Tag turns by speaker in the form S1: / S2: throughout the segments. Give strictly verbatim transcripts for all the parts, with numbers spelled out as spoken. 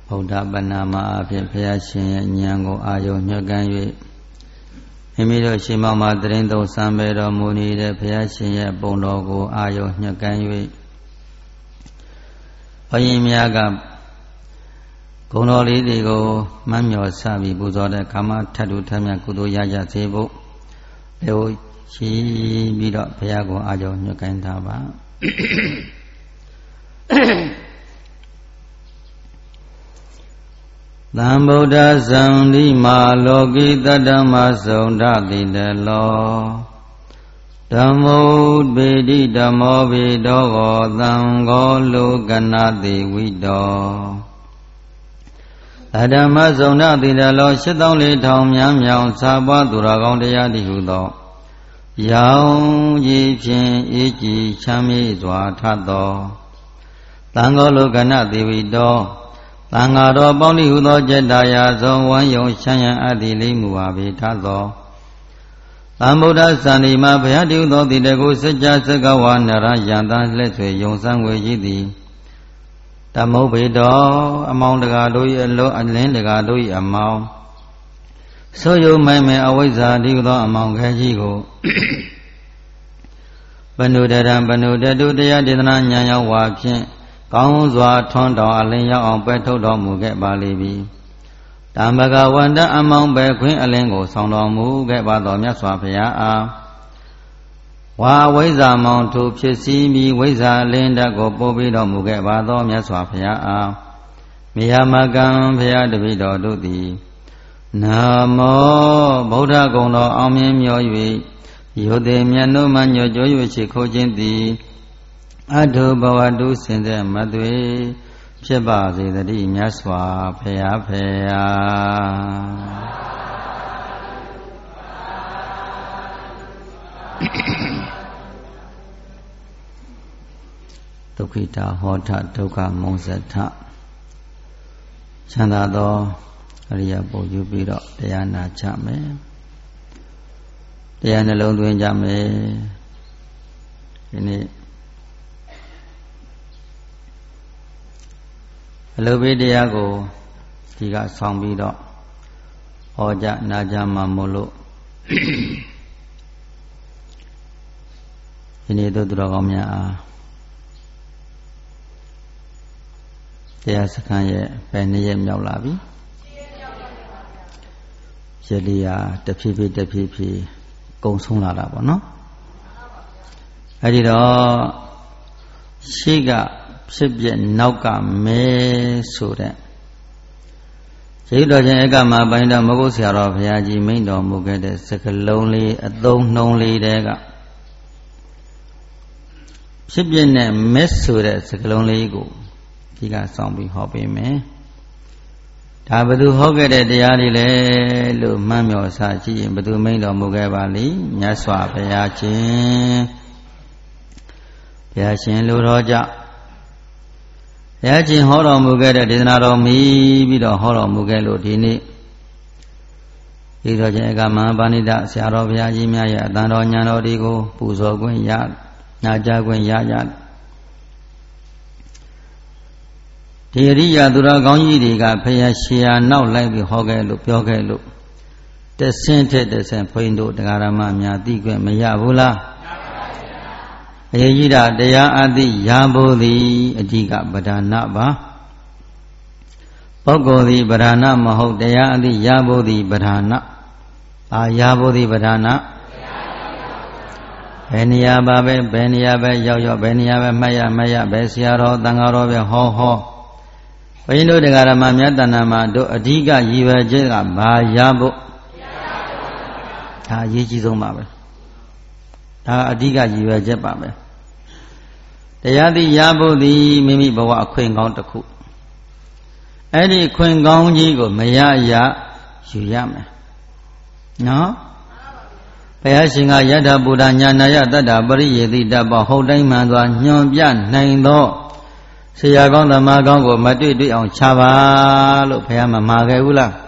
S1: ဗုဒ္ဓပနာမအဖြစ်ဘုရားရှင်ရဲ့ဉာဏ်ကိုအာရုံညွှန်ကန်း၍မိမိတို့ရှင်မောင်မှာတရင်သုံးစံပေတော်မူနေတဲ့ဘုရားရှင်ရဲ့ပုံတော်ကိုအာရုံညွှန်ကန်း၍ဘုရင်များကဂုဏ်တော်လေးတွေကိုမှတ်မြော်စပြီးပူဇော်တဲ့ကာမထတ်တူထမ်းမြတ်ကုသိုလ်ရကြစေဖို့လေဝရှိပြီးတော့ဘုရားကိုအာရုံညွှန်ကန်းထားပါသံဗုဒ္ဓဇံဒီမာလောကိတတ္တမသုန္ဒတိတလောဓမ္မုပေတိဓမ္မောဘိတောဟောသံဃောလောကနာတိဝိတောအဓမ္မသုန္ဒတိတလောရှစ်သောင်းလေးထောင်များမြောင်စာပွားသူတော်ကောင်းတရားတိဟုသောရောင်ကြီးဖြင့်အေးကြည်ချမ်းမြေ့စွာထသောသံဃောလောကနာတိဝိတောသံဃာတော်ပေါင်းတိဟုသောကျက်တာယာဆုံးဝမ်းယုံချမ်းရန်အပ်သည်လေးမူပါပေထသောသံဗုဒ္ဓစံဒီမှာဘုရားတိဟုသောတိတကုစัจ जा စကဝါနရယံတန်လက်ဆွေယုံစံဝေကြီးသည်ဓမ္မုပေတော်အမောင်တကာတို့၏အလုံးအလင်းတကာတို့၏အမောင်ဆိုယုံမိုင်မဲ့အဝိဇ္ဇာတိဟုသောအမောင်ခဲကြီးကိုဘနုတရံဘနုတတုတရားဒေသနာဉာဏ်ရောက်ဝါဖြင့်ကောင်းစွာထွန်းတော်အလင်းရောက်အောင်ပဲထုတ်တော်မူခဲ့ပါလိမ့်မည်ဓမ္မကဝန္တအမောင်ပဲခွင်းအလင်းကိုဆောင်တော်မူခဲ့ပါတော်မြတ်စွာဘုရားအားဝါဝိဇ္ဇာမောင်ထုဖြစ်စီပြီးဝိဇ္ဇာအလင်းဓာတ်ကိုပို့ပြီးတော်မူခဲ့ပါတော်မြတ်စွာဘုရားအားမိယမကံဘုရားတပည့်တော်တို့သည်နာမောဗုဒ္ဓဂုဏ်တော်အောင်မြင်မြော်၍ယုတ်တေမြတ်တို့မှညွတ်ကြွ၍ရှိခိုးခြင်းသည်အထုဘဝတုစင်တဲ့မသွေဖြစ်ပါစေတည်းမြတ်စွာဘုရားဖေယာဒုက္ခိတာဟောထဒုက္ခမုံစထချမ်းသာသောအရိယပုယူပြီးတော့တရားနာကြမယ်တရားနှလုံးသွင်းကြမယ်ဒီနေ့အလုပိတရားကိုဒီကဆောင်ပြီးတော့ဟောကြနာကြမှာမို့လို့ဒီနေ့တို့သူတော်ကောင်းများအားတရားစခန်းရဲ့ဘယ်နှစ်ရက်မြောက်လာပြီရက်လေးရာတဖြည်းဖြည်းတဖြည်းဖြည်းကုံဆုံးလာတာပေါ့နော်အဲ့ဒီတော့ရှိကဖြစ်ပြနောက်ကမဲဆိုတဲ့ကျေးတော်ချင်းဧကမပိုင်းတော်မဟုတ်ဆရာတော်ဘုရားကြီးမိန့်တော်မူခဲ့တဲ့စကလုံးလေးအသုံးနှုံးလေးတဲကဖြစ်ပြနဲ့မဲဆိုတဲ့စကလုံးလေးကိုဒီကစောင့်ပြီးဟောပေးမယ်ဒါဘယ်သူဟောခဲ့တဲ့တရားတွေလဲလို့မှန်းမြော်စားကြည့်ရင်ဘယ်သူမိန့်တော်မူခဲ့ပါလိမ့်မြတ်စွာဘုရားရှင်ဘုရားရှင်လူတော်ကြောင့်ဘုရားရှင်ဟောတော်မူခဲ့တဲ့ဒေသနာတော်မီပြီးတော့ဟောတော်မူခဲ့လို့ဒီနေ့ဒီတော်ချင်းဧကမဟာပါဏိတဆရာတော်ဘုရားကြီးများရဲ့အတန်တော်ဉာဏ်တော်တွေကိုပူဇော်ခွင့်ရနာကြားခွင့်ရကြဒီအရိယာသူတော်ကောင်းကြီးတွေကဘုရားရှင်ဟာနောက်လိုက်ပြီးဟောခဲ့လို့ပြောခဲ့လို့တဆင်းထက်တဆင်းဘုန်းတို့တရားဓမ္မများသိခွင့်မရဘူးလားအရေးကြီးတာတရားအသိရဖို့သည်အဓိကပဓာနပါပုဂ္ဂိုလ်သည်ပဓာနမဟုတ်တရားအသိရဖို့သည်ပဓာနအာရဖို့သည်ပဓာနဘယ်နေရာပါပဲဘယ်နေရာပဲရောက်ရောက်ဘယ်နေရာပဲမှတ်ရမှတ်ရဘယ်ဆရာတော်တန်ဃာတော်ပဲဟောဟောဘုန်းတို့တရားဓမ္မများတဏ္ဍာမှာတို့အဓိကရည်ရွယ်ချက်ကဘာရဖို့ဒါအရေးကြီးဆုံးပါပဲဒါအဓိကရည်ရွယ်ချက်ပါပဲတရားသိရဖို့သည်မိမိဘဝအခွင့်ကောင်းတစ်ခုအဲ့ဒီခွင့်ကောင်းကြီးကိုမရရယူရမယ်နော်ဘုရားရှင်ကယထာဘုဒ္ဓညာနာယတတ္တပရိယေတိတ္တပဟုတ်တိုင်းမှန်စွာညွန်ပြနိုင်သောဆရာကောင်းသမားကောင်းကိုမတွေ့တွေ့အောင်ခြားပါလို့ဘုရားမမှာခဲ့ဘူးလား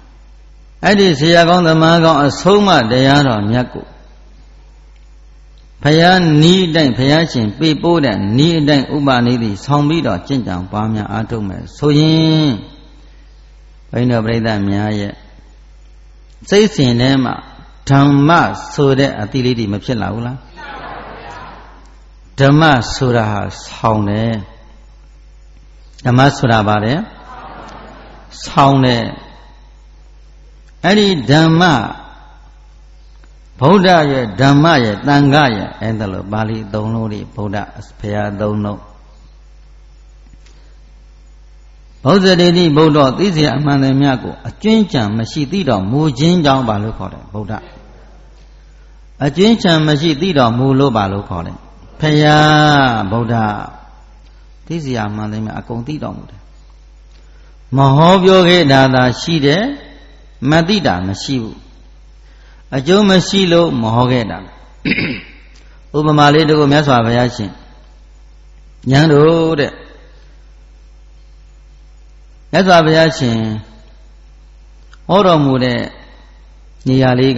S1: အဲ့ဒီဆရာကောင်းသမားကောင်းအဆုံးမတရားတော်မြတ်ကိုဖယားနီးအတိုင်းဖယားရှင်ပြေပိုးတဲ့နီးအတိုင်းဥပနိတိဆောင်ပြီးတော့ကျင့်ကြံပွားများအားထုတ်မယ်ဆိုရင်ဘိန်းတော်ပြိဿများရဲ့စိတ်စဉ်ထဲမှာဓမ္မဆိုတဲ့အတိလေးတွေမဖြစ်လာဘူးလားဓမ္မဆိုတာဟာဆောင်းတယ်ဓမ္မဆိုတာဘာလဲဆောင်းတယ်အဲ့ဒီဓမ္မဗုဒ္ဓရဲ့ဓမ္မရဲ့တန်ခါရဲ့အဲ့ဒါလို့ပါဠိသုံးလုံးတွေဗုဒ္ဓဘုရားသုံးလုံးဘုဇ္ဇတိတိဗုဒ္ဓသိစေအမှန်တယ်များကိုအကျဉ်းချံမရှိသိတော်မူခြင်းကြောင့်ပါလို့ခေါ်တယ်ဗုဒ္ဓအကျဉ်းချံမရှိသိတော်မူလို့ပါလို့ခေါ်တယ်ဘုရားဗုဒ္ဓသိစေအမှန်တယ်များအကုန်သိတော်မူတယ်မဟောပြောခဲ့တာသာရှိတယ်မသိတာမရှိဘူးအကျိုးမရှိလို့မဟောခဲ့တာဥပမာလေးတခုမြတ်စွာဘုရားရှင်ဉာဏ်တို့တဲ့မြတ်စွာဘုရားရှင်ဟောတော်မူတဲ့နေရာလေးက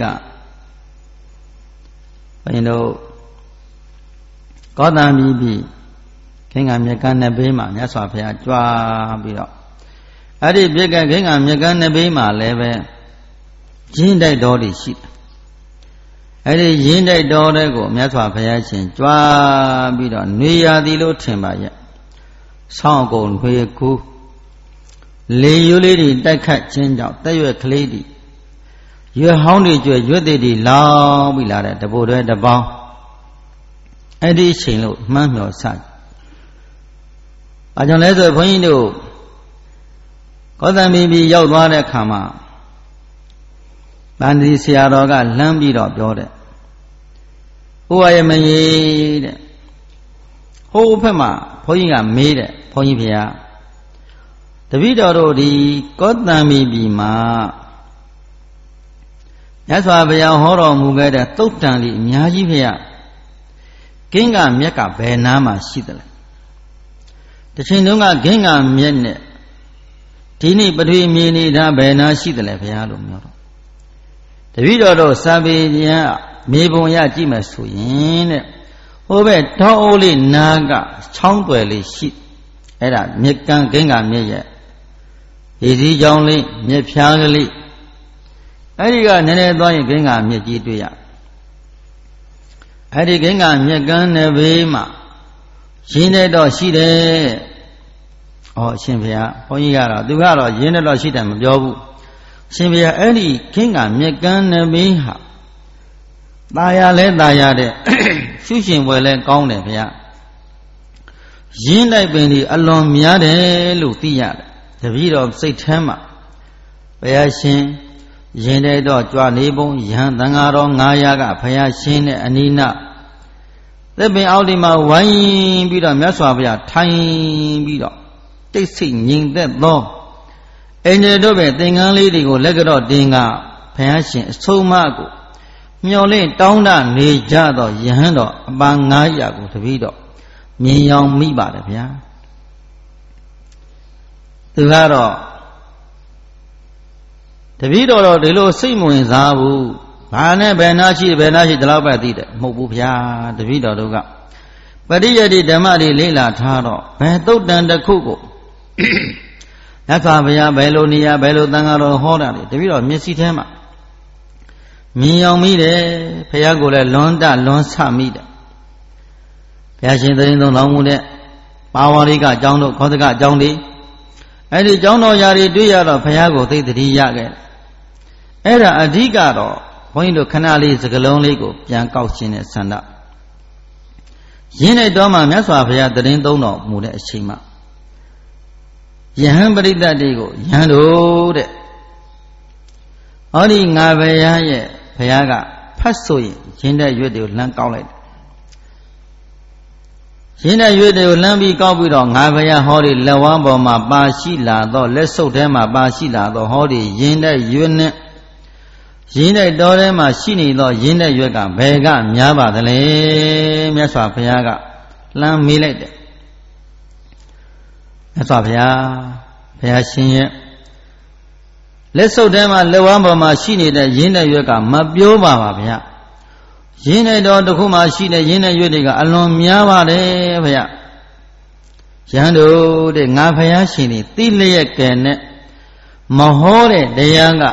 S1: ဘုရင်တို့ကောသံပြည်ပြည်ခင်္ဃမြတ်ကန်းနှစ်ဘေးမှာမြတ်စွာဘုရားကြွားပြီးတော့အဲ့ဒီပြက်ကခင်္ဃမြတ်ကန်းနှစ်ဘေးမှာလည်းပဲရင်းတိုက်တော်တွေရှိတယ်အဲ့ဒီရင်းတိုက်တော်တွေကိုမြတ်စွာဘုရားရှင်ကြွားပြီးတော့နေရာသည်လို့ထင်ပါရဲ့ဆောင်းကုန်ခွေကူးလေရိုးလေးတွေတိုက်ခတ်ခြင်းကြောင့်တက်ရွက်ကလေးတွေရွက်ဟောင်းတွေကျွဲရွက်သေးတွေလောင်းပြီးလာတဲ့တပိုတွေတပေါင်းအဲ့ဒီအချိန်လို့မှန်းမျှော်စ။ဘာကြောင့်လဲဆိုဘုန်းကြီးတို့ကောသံပြည်ပြည်ရောက်သွားတဲ့အခါမှာဗန္ဒီဆရာတော်ကလှမ်းပြီးတော့ပြောတဲ့ဟိုရမကြီးတဲ့ဟိုဘက်မှာဘုန်းကြီးကမေးတဲ့ဘုန်းကြီးဖေဟာတပည့်တော်တို့ဒီကောသံပြည်ပြည်မှာမြတ်စွာဘုရားဟောတော်မူခဲ့တဲ့သုတ်တန်လေးအများကြီးဖေဟာဂင်္ဂမြက်ကဘယ်နားမှာရှိသလဲတစ်ချိန်တုန်းကဂင်္ဂမြက်နဲ့ဒီနေ့ပထဝီမြေနေတာဘယ်နားရှိသလဲဘုရားလို့ပြောတော့တပည့်တော်တို့စာပေကျမ်းမြေပုံရကြည့်မယ်ဆိုရင်တဲ့ဟိုဘက်ထောင်းအိုးလေးနားကချောင်းွယ်လေးရှိအဲ့ဒါမြက်ကန်းဂင်္ဂမြက်ရဲ့ရေစည်းကြောင်းလေးမြက်ဖြားကလေးအဲ့ဒီကနည်းနည်းသွားရင်ဂင်္ဂမြက်ကြီးတွေ့ရအဲ့ဒီဂင်္ဂမြက်ကန်းနယ်ဘေးမှာရင်းတဲ့တော့ရှိတယ်ဩအရှင်ဘုရားဘုန်းကြီးကတော့သူကတော့ရင်းတဲ့တော့ရှိတယ်မပြောဘူးရှင်ဘုရားအဲ့ဒီဂင်္ဂမြက်ကန်းနယ်ဘေးဟာตายလဲตายတဲ့ရှုရှင်ွယ်လဲကောင်းတယ်ဘုရားရင်းတိုက်ပင်ဒီအလွန်များတယ်လို့သိရတယ်တပည့်တော်စိတ်ထဲမှာဘုရားရှင်ရင်တဲ့တော့ကြွနေပုံယဟန်သံဃာတော်ငါးရာကဘုရားရှင်နဲ့အနိနာသစ်ပင်အောက်ဒီမှာဝိုင်းပြီးတော့မြတ်စွာဘုရားထိုင်ပြီးတော့တိတ်ဆိတ်ငြိမ်သက်သောအိန္ဒြေတို့ပဲသင်္ကန်းလေးတွေကိုလက်ကတော့တင်ကဘုရားရှင်အဆုံးအမကိုမျော်လင့်တောင်းတနေကြတော့ယဟန်တော်အပန်းငါးရာကိုတပည့်တော်မြင်ရောင်မိပါတယ်ဗျာသူကတော့တပည့်တော်တော့ဒီလိုစိတ်မဝင်စားဘူးဘာနဲ့ဘယ်နာရှိဘယ်နာရှိဒီလောက်ပဲသိတယ်မဟုတ်ဘူးဗျာတပည့်တော်တို့ကပရိယတိဓမ္မတွေလေ့လာထားတော့ဘယ်သုတ်တန်တစ်ခုကိုမြတ်စွာဘုရားဘယ်လိုနေရာဘယ်လိုသံဃာတော်ဟောတာလဲတပည့်တော်မျက်စိထဲမှာမြင်ရောင်မိတယ်ဘုရားကိုလည်းလွန်တလွန်ဆမိတယ်ဘုရားရှင်သရင်သုံးတော်မူတဲ့ပါဝါရိကအကြောင်းတို့ခောသကအကြောင်းတွေအဲ့ဒီအကြောင်းတော်ရာတွေတွေ့ရတော့ဘုရားကိုသိတတိရခဲ့အဲ့ဒါအဓိကတော့ဘုန်းကြီးတို့ခဏလေးစကလုံးလေးကိုပြန်ကောက်ရှင်းတဲ့ဆန္ဒရင်းတဲ့တော်မှာမြတ်စွာဘုရားသရင်သုံးတော်မူတဲ့အချိန်မှာယဟန်ပရိသတ်တွေကိုယဟန်တို့တဲ့ဟောဒီငါဘုရားရဲ့ဘုရားကဖတ်ဆိုရင်ရင်းတဲ့ရွက်တွေကိုလှမ်းကောက်လိုက်ရင်းတဲ့ရွက်တွေကိုလှမ်းပြီးကောက်ပြီးတော့ငါဘုရားဟောဒီလက်ဝါးပေါ်မှာပါရှိလာတော့လက်ဆုပ်ထဲမှာပါရှိလာတော့ဟောဒီရင်းတဲ့ရွက်နဲ့ရင်းတဲ့တော်ထဲမှာရှိနေတော့ရင်းတဲ့ရွက်ကဘယ်ကများပါသလဲမြတ်စွာဘုရားကလှမ်းမေးလိုက်တယ်မြတ်စွာဘုရားဘုရားရှင်ရဲ့လက်ဆုပ်ထဲမှာလက်ဝါးပေါ်မှာရှိနေတဲ့ရင်းတဲ့ရွက်ကမပြောပါပါဗျာရင်းတဲ့တော်တစ်ခုမှရှိတဲ့ရင်းတဲ့ရွက်တွေကအလွန်များပါတယ်ဖေရရဟန်းတို့တဲ့ငါဖယားရှင်ဒီတိလျက်ကဲနဲ့မဟောတဲ့တရားက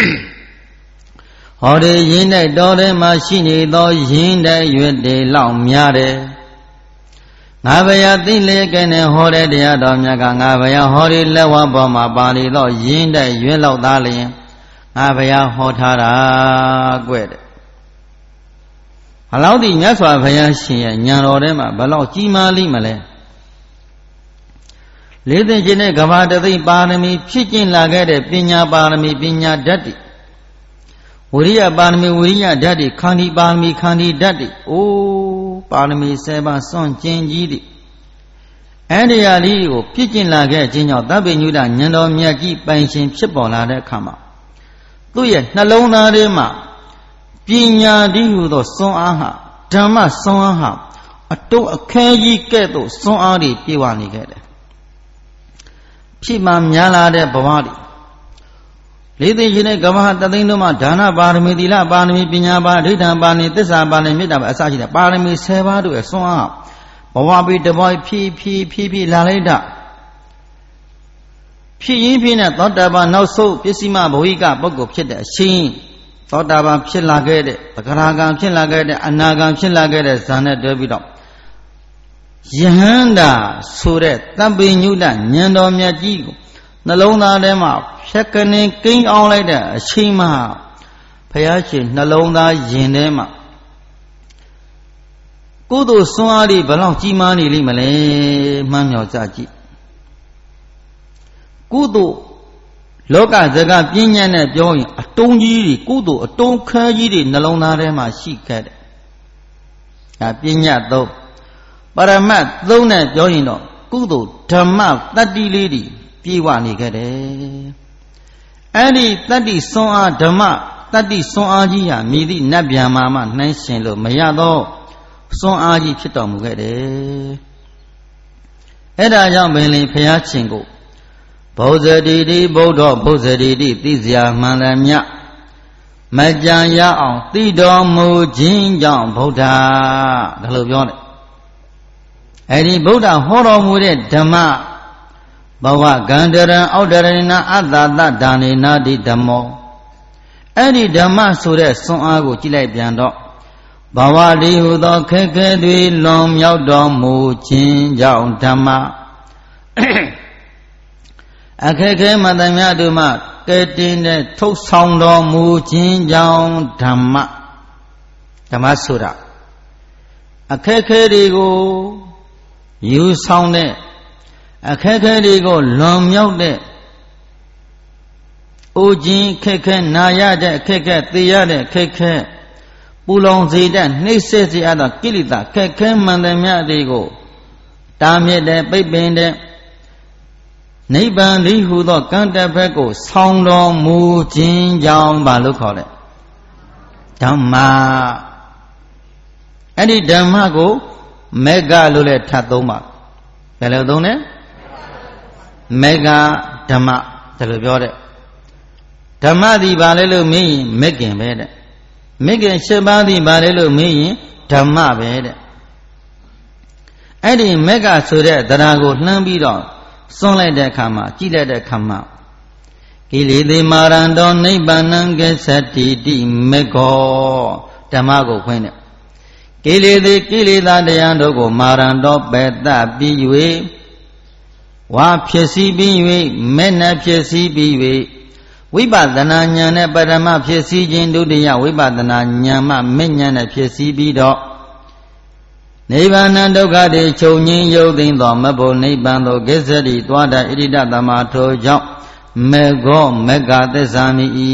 S1: ဟောဒီရင်းတဲ့တော်ထဲမှာရှိနေသောရင်းတဲ့ရွက်တွေလောက်များတယ်ငါဖယားတိလျက်ကဲနဲ့ဟောတဲ့တရားတော်များကငါဖယားဟောဒီလက်ဝါးပေါ်မှာပါနေသောရင်းတဲ့ရွက်လောက်သားလျင်ငါဖယားဟောထားတာကွတဲ့ဘလောက်ဒီမြတ်စွာဘုရားရှင်ရဲ့ဉာဏ်တော်ထဲမှာဘလောက်ကြီးမားလိမ့်မလဲလေးသိခြင်းနဲ့ကဘာတသိပါရမီဖြစ်ကျင့်လာခဲ့တဲ့ပညာပါရမီပညာဓာတ်တွေဝိရိယပါရမီဝိရိယဓာတ်တွေခန္တီပါရမီခန္တီဓာတ်တွေအိုးပါရမီဆယ်ပါးစွန့်ကျင်ကြီးတွေအဲ့ဒီဟာလေးကိုဖြစ်ကျင့်လာခဲ့ခြင်းကြောင့်သဗ္ဗညုတဉာဏ်တော်မြတ်ကြီးပိုင်ရှင်ဖြစ်ပေါ်လာတဲ့အခါမှာသူ့ရဲ့နှလုံးသားထဲမှာပညာတည်းဟူသောစွမ်းအားဟာဓမ္မစွမ်းအားဟာအတုံးအခဲကြီးကဲ့သို့စွမ်းအားတွေပြေဝနေခဲ့တယ်ဖြစ်မှများလာတဲ့ဘဝတွေလေးသိခြင်းနဲ့ကမ္ဘာတသိန်းတို့မှာဒါနပါရမီသီလပါရမီပညာပါဒိဋ္ဌံပါရမီသစ္စာပါရမီမေတ္တာပါအစရှိတဲ့ပါရမီဆယ်ပါးတို့ရဲ့စွမ်းအားဘဝပိတဘဝဖြည်းဖြည်းဖြည်းဖြည်းလာလိုက်တာဖြစ်ရင်းဖြစ်နဲ့သောတာပန်နောက်ဆုံးပစ္စည်းမဘဝိကပုဂ္ဂိုလ်ဖြစ်တဲ့အရှင်သောတာပန်ဖြစ်လာခဲ့တဲ့သဂရဂံဖြစ်လာခဲ့တဲ့အနာဂံဖြစ်လာခဲ့တဲ့ဇာနဲ့တွဲပြီးတော့ယဟန္တာဆိုတဲ့တပ္ပိညုတဉာဏ်တော်မြတ်ကြီးကိုနှလုံးသားထဲမှာဖြတ်ကနေကိန်းအောင်လိုက်တဲ့အချိန်မှာဘုရားရှင်နှလုံးသားယင်ထဲမှာကုသိုလ်စွမ်းအားတွေဘလောက်ကြီးမားနေလိမ့်မလဲမှန်းမြော်ကြကြည့်ကုသိုလ်လောကစကားပြင်းညံ့နဲ့ပြောရင်အတုံးကြီးတွေကုသိုလ်အတုံးခန်းကြီးတွေနှလုံးသားထဲမှာရှိခဲ့တယ်။ဒါပြင်းညတ်သုံးပရမတ်သုံးနဲ့ပြောရင်တော့ကုသိုလ်ဓမ္မတတ္တိလေးတွေပြေဝနေခဲ့တယ်။အဲ့ဒီတတ္တိစွမ်းအားဓမ္မတတ္တိစွမ်းအားကြီးဟာမြည်သည့်နတ်ဗျာမာမှနှိုင်းရှင်လို့မရတော့စွမ်းအားကြီးဖြစ်တော်မူခဲ့တယ်။အဲ့ဒါကြောင့်ပင်လေဘုရားရှင်ကိုဘုဇတိတိဗုဒ္ဓဘုဇတိတိသိစရာမှန်တယ်မြတ်မကြံရအောင်သိတော်မူခြင်းကြောင့်ဗုဒ္ဓဒါလိုပြောတယ်အဲ့ဒီဗုဒ္ဓဟောတော်မူတဲ့ဓမ္မဘဝကန္တရံအောတ္တရဏအတ္တတဒါနေနာတိဓမ္မောအဲ့ဒီဓမ္မဆိုတဲ့စွမ်းအားကိုကြည့်လိုက်ပြန်တော့ဘဝဒီဟုသောခက်ခဲတွေလွန်မြောက်တော်မူခြင်းကြောင့်ဓမ္မအခက်ခဲမတ္တမြတ်တို့မှကဲတင်တဲ့ထုတ်ဆောင်တော်မူခြင်းကြောင့်ဓမ္မဓမ္မဆိုတာအခက်ခဲတွေကိုယူဆောင်တဲ့အခက်ခဲတွေကိုလွန်မြောက်တဲ့အိုခြင်းခက်ခဲနာရတဲ့ခက်ခဲသိရတဲ့ခက်ခဲပူလောင်စေတဲ့နှိမ့်ဆက်စေရသောကိလေသာခက်ခဲမှန်သမျှတွေကိုတားမြစ်တဲ့ပိတ်ပင်တဲ့နိဗ္ဗာန်လိဟုသောကံတဘက်ကိုဆောင်းတော်မူခြင်းကြောင့်ဘာလို့ခေါ်လဲဓမ္မအဲ့ဒီဓမ္မကိုမေဃလို့လည်းထပ်သုံးပါဘယ်လိုသုံးလဲမေဃဓမ္မဒါလိုပြောတဲ့ဓမ္မသည်ဘာလဲလို့မေးရင်မေခင်ပဲတဲ့မေခင်၈ပါးသည်ဘာလဲလို့မေးရင်ဓမ္မပဲတဲ့အဲ့ဒီမေဃဆိုတဲ့တရားကိုလှမ်းပြီးတော့စွန့်လိုက်တဲ့အခါမှာကြည့်လိုက်တဲ့အခါမှာကိလေသေမာရံတော်နိဗ္ဗာန်ံကသတိတိမေခောဓမ္မကိုခွင့်တဲ့ကိလေသေကိလေသာတရားတို့ကိုမာရံတော်ပယ်တပြီး၍ဝါဖြစ်စည်းပြီး၍မဲ့နှဖြစ်စည်းပြီး၍ဝိပဿနာဉာဏ်နဲ့ပရမဖြစ်စည်းခြင်းဒုတိယဝိပဿနာဉာဏ်မှမဲ့ဉာဏ်နဲ့ဖြစ်စည်းပြီးတော့နိဗ္ဗာန်ဒုက္ခတွေချုပ်ငြိမ်းရုပ်သိမ်းသောမဘုံနိဗ္ဗာန်သို့ကိစ္စတိတွားတဣရိဒသမာထိုကြောင့်မေဃောမေဃသစ္စာမိ၏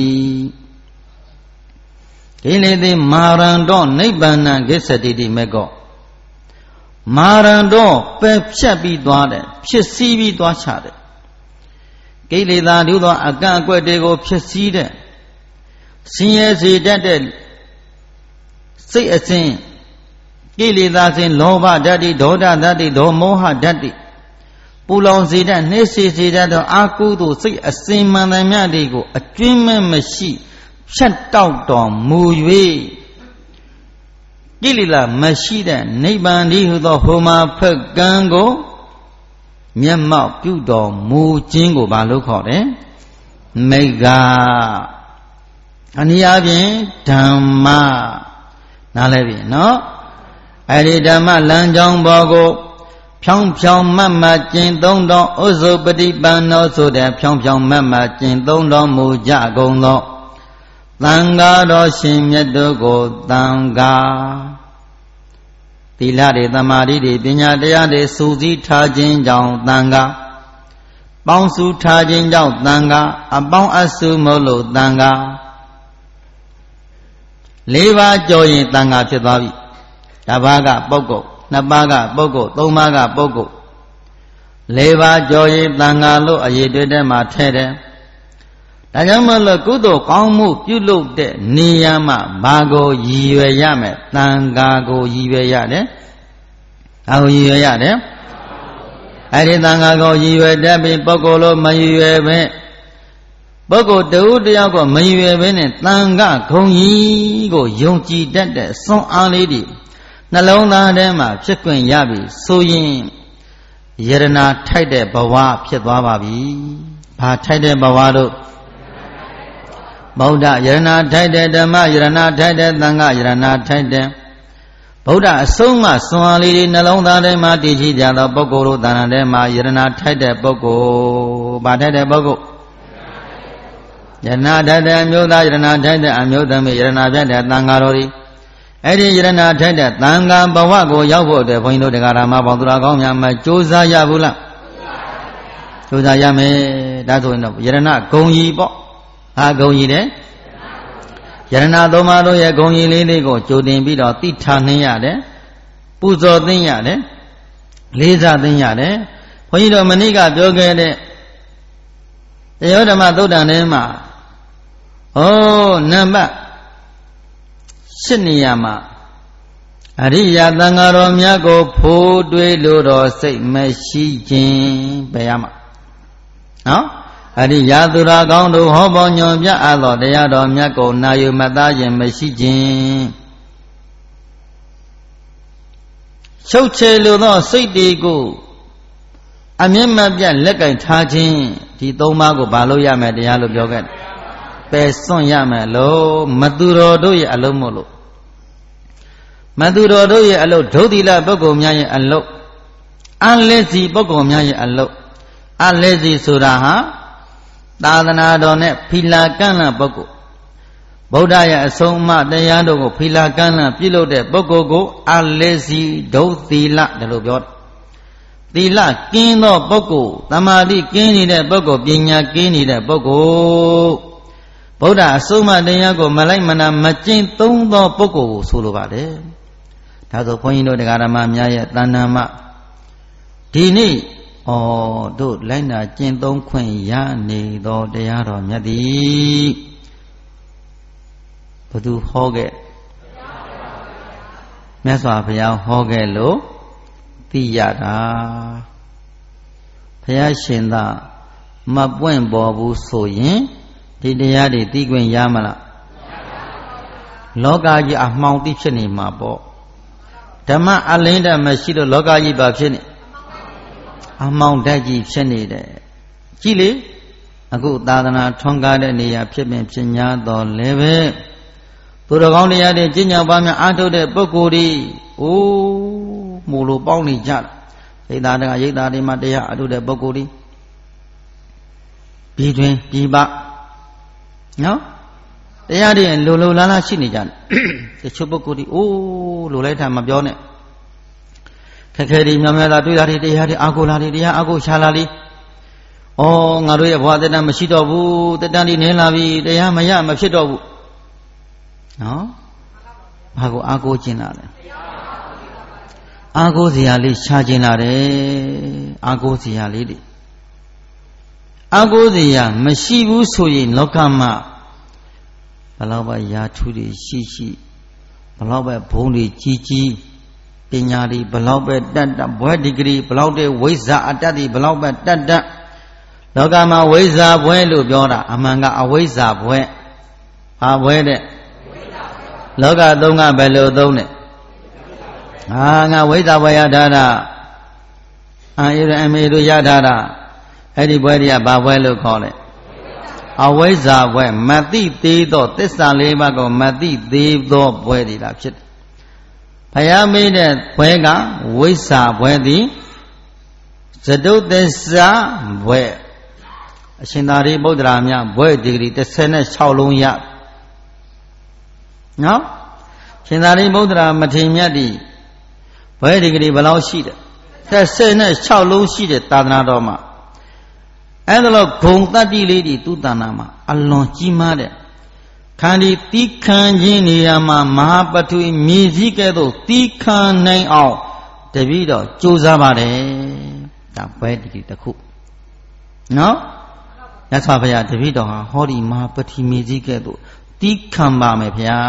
S1: ကိလေသေမာရံတော်နိဗ္ဗာန်ကိစ္စတိတိမေဃောမာရံတော်ပယ်ဖြတ်ပြီးသွားတယ်ဖြစ်စည်းပြီးသွားချတယ်ကိလေသာတို့သောအကန့်အကွက်တွေကိုဖြစ်စည်းတဲ့ဆင်းရဲစေတတ်တဲ့စိတ်အစဉ်ကိလေသာစဉ်လောဘဓာတ်ဒေါသဓာတ်ဒေါမောဟဓာတ်ပူလောင်စေတတ်နှိမ့်စေစေတတ်သောအာကုသိုလ်စိတ်အစဉ်မှန်သမျှတွေကိုအကျွင်းမဲ့မရှိဖြတ်တောက်တော်မူ၍ကိလေသာမရှိတဲ့နိဗ္ဗာန်ဒီဟုသောဟိုမှာဖက်ကံကိုမျက်မှောက်ပြုတော်မူခြင်းကိုဘာလို့ခေါ်တယ်မေဃအနည်းအားဖြင့်ဓမ္မနားလဲပြီနော်အဲ့ဒီဓမ္မလမ်းကြောင်းပေါ်ကိုဖြောင်းဖြောင်းမတ်မတ်ကျင့်သုံးတော်ဥဇုပတိပန်တော်ဆိုတဲ့ဖြောင်းဖြောင်းမတ်မတ်ကျင့်သုံးတော်မူကြကုန်သောသံဃာတော်ရှင်မြတ်တို့ကိုသံဃာသီလတွေသမာဓိတွေပညာတရားတွေစုစည်းထားခြင်းကြောင့်သံဃာပေါင်းစုထားခြင်းကြောင့်သံဃာအပေါင်းအစုမို့လို့သံဃာလေးပါးကြော်ရင်သံဃာဖြစ်သွားပြီတစ်ပါးကပုဂ္ဂိုလ်နှစ်ပါးကပုဂ္ဂိုလ်သုံးပါးကပုဂ္ဂိုလ်လေးပါးကြော်ရင်သံဃာလို့အရေးတွေ့တဲ့မှာထဲတယ်ဒါကြောင့်မလို့ကုသိုလ်ကောင်းမှုပြုလုပ်တဲ့နေရာမှာဘာကိုရည်ရွယ်ရမယ်သံဃာကိုရည်ရွယ်ရတယ်။ဘာကိုရည်ရွယ်ရတယ်အဲ့ဒီသံဃာကိုရည်ရွယ်တတ်ပြီးပုဂ္ဂိုလ်လို့မရည်ရွယ်ပဲပုဂ္ဂိုလ်တဦးတယောက်ကိုမရည်ရွယ်ပဲနဲ့သံဃာဂုံကြီးကိုယုံကြည်တတ်တဲ့စွမ်းအားလေးတွေနှလုံးသားထဲမှာဖြစ်ခွင့်ရပြီဆိုရင်ယရနာထိုက်တဲ့ဘဝဖြစ်သွားပါပြီ။ဘာထိုက်တဲ့ဘဝတို့ဗုဒ္ဓယရနာထိုက်တဲ့ဓမ္မယရနာထိုက်တဲ့သံဃာယရနာထိုက်တဲ့ဗုဒ္ဓအဆုံးမစွမ်းအားလေးတွေနှလုံးသားထဲမှာတည်ရှိကြသောပုဂ္ဂိုလ်တို့တဏ္ဍာထဲမှာယရနာထိုက်တဲ့ပုဂ္ဂိုလ်ဘာထိုက်တဲ့ပုဂ္ဂိုလ်ယရနာထိုက်တဲ့အမျိုးသားယရနာထိုက်တဲ့အမျိုးသမီးယရနာပြတဲ့သံဃာတော်တွေအဲ့ဒီယရနာထိုက်တဲ့သံဃာဘဝကိုရောက်ဖို့အတွက်ဘုန်းကြီးတို့တရားဓမ္မပေါင်းသူတော်ကောင်းများမှာကြိုးစားရဘူးလားကြိုးစားရမယ်ဒါဆိုရင်တော့ယရနာဂုံကြီးပေါ့ဟာဂုံကြီးတဲ့ယရနာသုံးပါးတို့ရဲ့ဂုံကြီးလေးလေးကိုကြိုတင်ပြီးတော့တိထားနှင်းရတယ်ပူဇော်သိမ်းရတယ်လေးစားသိမ်းရတယ်ဘုန်းကြီးတို့မနေ့ကပြောခဲ့တဲ့တရားဓမ္မသုတ်တန်ထဲမှာဩနံပါတ်ရှစ်နေရာမှာအရိယသံဃာတော်များကိုဖိုးတွေးလို့တော့စိတ်မရှိခြင်းဘယ်ရမှာနော်အရိယသူရာကောင်းတို့ဟောပေါ်ညွန်ပြအပ်သောတရားတော်မြတ်ကိုနာယူမသားခြင်းမရှိခြင်းရှုပ်ချေလိုသောစိတ်တွေကိုအမျက်မပြတ်လက်ကင်ထားခြင်းဒီသုံးပါးကိုဘာလို့ရမယ်တရားလို့ပြောခဲ့တယ်ပယ်စွန့်ရမယ်လို့မသူတော်တို့ရဲ့အလုံးမို့လို့မသူတော်တို့ရဲ့အလုံးဒုတိလပုဂ္ဂိုလ်များရဲ့အလုံးအလက်စီပုဂ္ဂိုလ်များရဲ့အလုံးအလက်စီဆိုတာဟာသာသနာတော်နဲ့ဖီလာကန့်လန့်ပုဂ္ဂိုလ်ဗုဒ္ဓရဲ့အဆုံးအမတရားတို့ကိုဖီလာကန့်လန့်ပြုလုပ်တဲ့ပုဂ္ဂိုလ်ကိုအလက်စီဒုသီလတယ်လို့ပြောတယ်သီလကင်းသောပုဂ္ဂိုလ်သမာဓိကင်းနေတဲ့ပုဂ္ဂိုလ်ပညာကင်းနေတဲ့ပုဂ္ဂိုလ်ဗုဒ္ဓအဆုံးအမတရားကိုမလိုက်မနာမကျင့်သုံးသောပုဂ္ဂိုလ်ကိုဆိုလိုပါတယ်ဒါဆိုဘုန်းကြီးတို့တရားဓမ္မများရဲ့တဏ္ဍာမဒီနေ့ဩတို့လိုက်နာကျင့်သုံးခွင့်ရနေသောတရားတော်မြတ်သည်ဘုသူဟောခဲ့မြတ်စွာဘုရားဟောခဲ့လို့သိရတာဘုရားရှင်သာမပွင့်ပေါ်ဘူးဆိုရင်ဒီတရားတွေသိခွင့်ရမလားလောကကြီးအမှောင်သိဖြစ်နေမှာပေါ့ဓမ္မအလင်းတမရှိလို့လောကကြီးပါဖြစ်နေအမှောင်တက်ကြီးဖြစ်နေတယ်ကြည့်လေအခုသာသနာထွန်းကားတဲ့နေရာဖြစ်ပင်ဖြစ်냐တော်လည်းပဲသူတော်ကောင်းတရားတွေကျင့်ကြံပါများအားထုတ်တဲ့ပုဂ္ဂိုလ်တွေအိုးမို့လို့ပေါင်းနေကြရိတ်သားတကရိတ်သားတွေမှာတရားအားထုတ်တဲ့ပုဂ္ဂိုလ်တွေပြည်တွင်ပြည်ပနော်တရားတွေလိုလိုလားလားရှိနေကြတယ်တချို့ပုဂ္ဂိုလ်တွေအိုးလိုလိုက်တာမပြောနဲ့ခက်ခဲတွေများများသာတွေ့တာတွေတရားတွေအာကိုလာတွေတရားအာကိုရှာလာလေဩငါတို့ရဲ့ဘဝတတမရှိတော့ဘူးတတန်ဒီနေလာပြီတရားမရမဖြစ်တော့ဘူးနော်ဘာကိုအာကိုကျင်လာလဲအာကိုစရာလေးရှာကျင်လာတယ်အာကိုစရာလေးတွေအာကိုစရာမရှိဘူးဆိုရင်လောကမှာဘလောက်ပဲယာထူးတွေရှိရှိဘလောက်ပဲဘုံတွေကြီးကြီးပညာတွေဘလောက်ပဲတတ်တတ်ဘွဲဒီဂရီဘလောက်တဲ့ဝိဇ္ဇာအတတ်တွေဘလောက်ပဲတတ်တတ်လောကမှာဝိဇ္ဇာဘွဲလို့ပြောတာအမှန်ကအဝိဇ္ဇာဘွဲဟာဘွဲတဲ့လောကသုံးကဘယ်လိုသုံးလဲ啊，俺为啥不要他的？啊，有人没有要他的，还得不要把外头考嘞。啊，为啥不？没地地多，第三礼拜个没地地多不会的啦，是。พยามีတဲ့ဘွဲကဝိဇ္ဇာဘွဲသည်ဇတုတ္တစ္စဘွဲအရှင်သာရိပုတ္တရာမြတ်ဘွဲဒီဂရီတစ်ဆယ်၆လုံးရနော်ရှင်သာရိပုတ္တရာမထေရမြတ်ဒီဘွဲဒီဂရီဘယ်လောက်ရှိတယ်တစ်ဆယ်၆လုံးရှိတဲ့သာသနာတော်မှာအဲ့ဒါလို့ဂုံတတ္တိလေးဒီသူတဏ္ဍာမှာအလွန်ကြီးမားတဲ့ခန္ဒီတိခံခြင်းနေရာမှာမဟာပထဝီမြေကြီးကဲ့သို့တိခံနိုင်အောင်တပည့်တော်ကြိုးစားပါတယ်ဒါပဲဒီတစ်ခုနော်ရသော်ဘုရားတပည့်တော်ဟာဟောဒီမဟာပထဝီမြေကြီးကဲ့သို့တိခံပါမယ်ဗျာ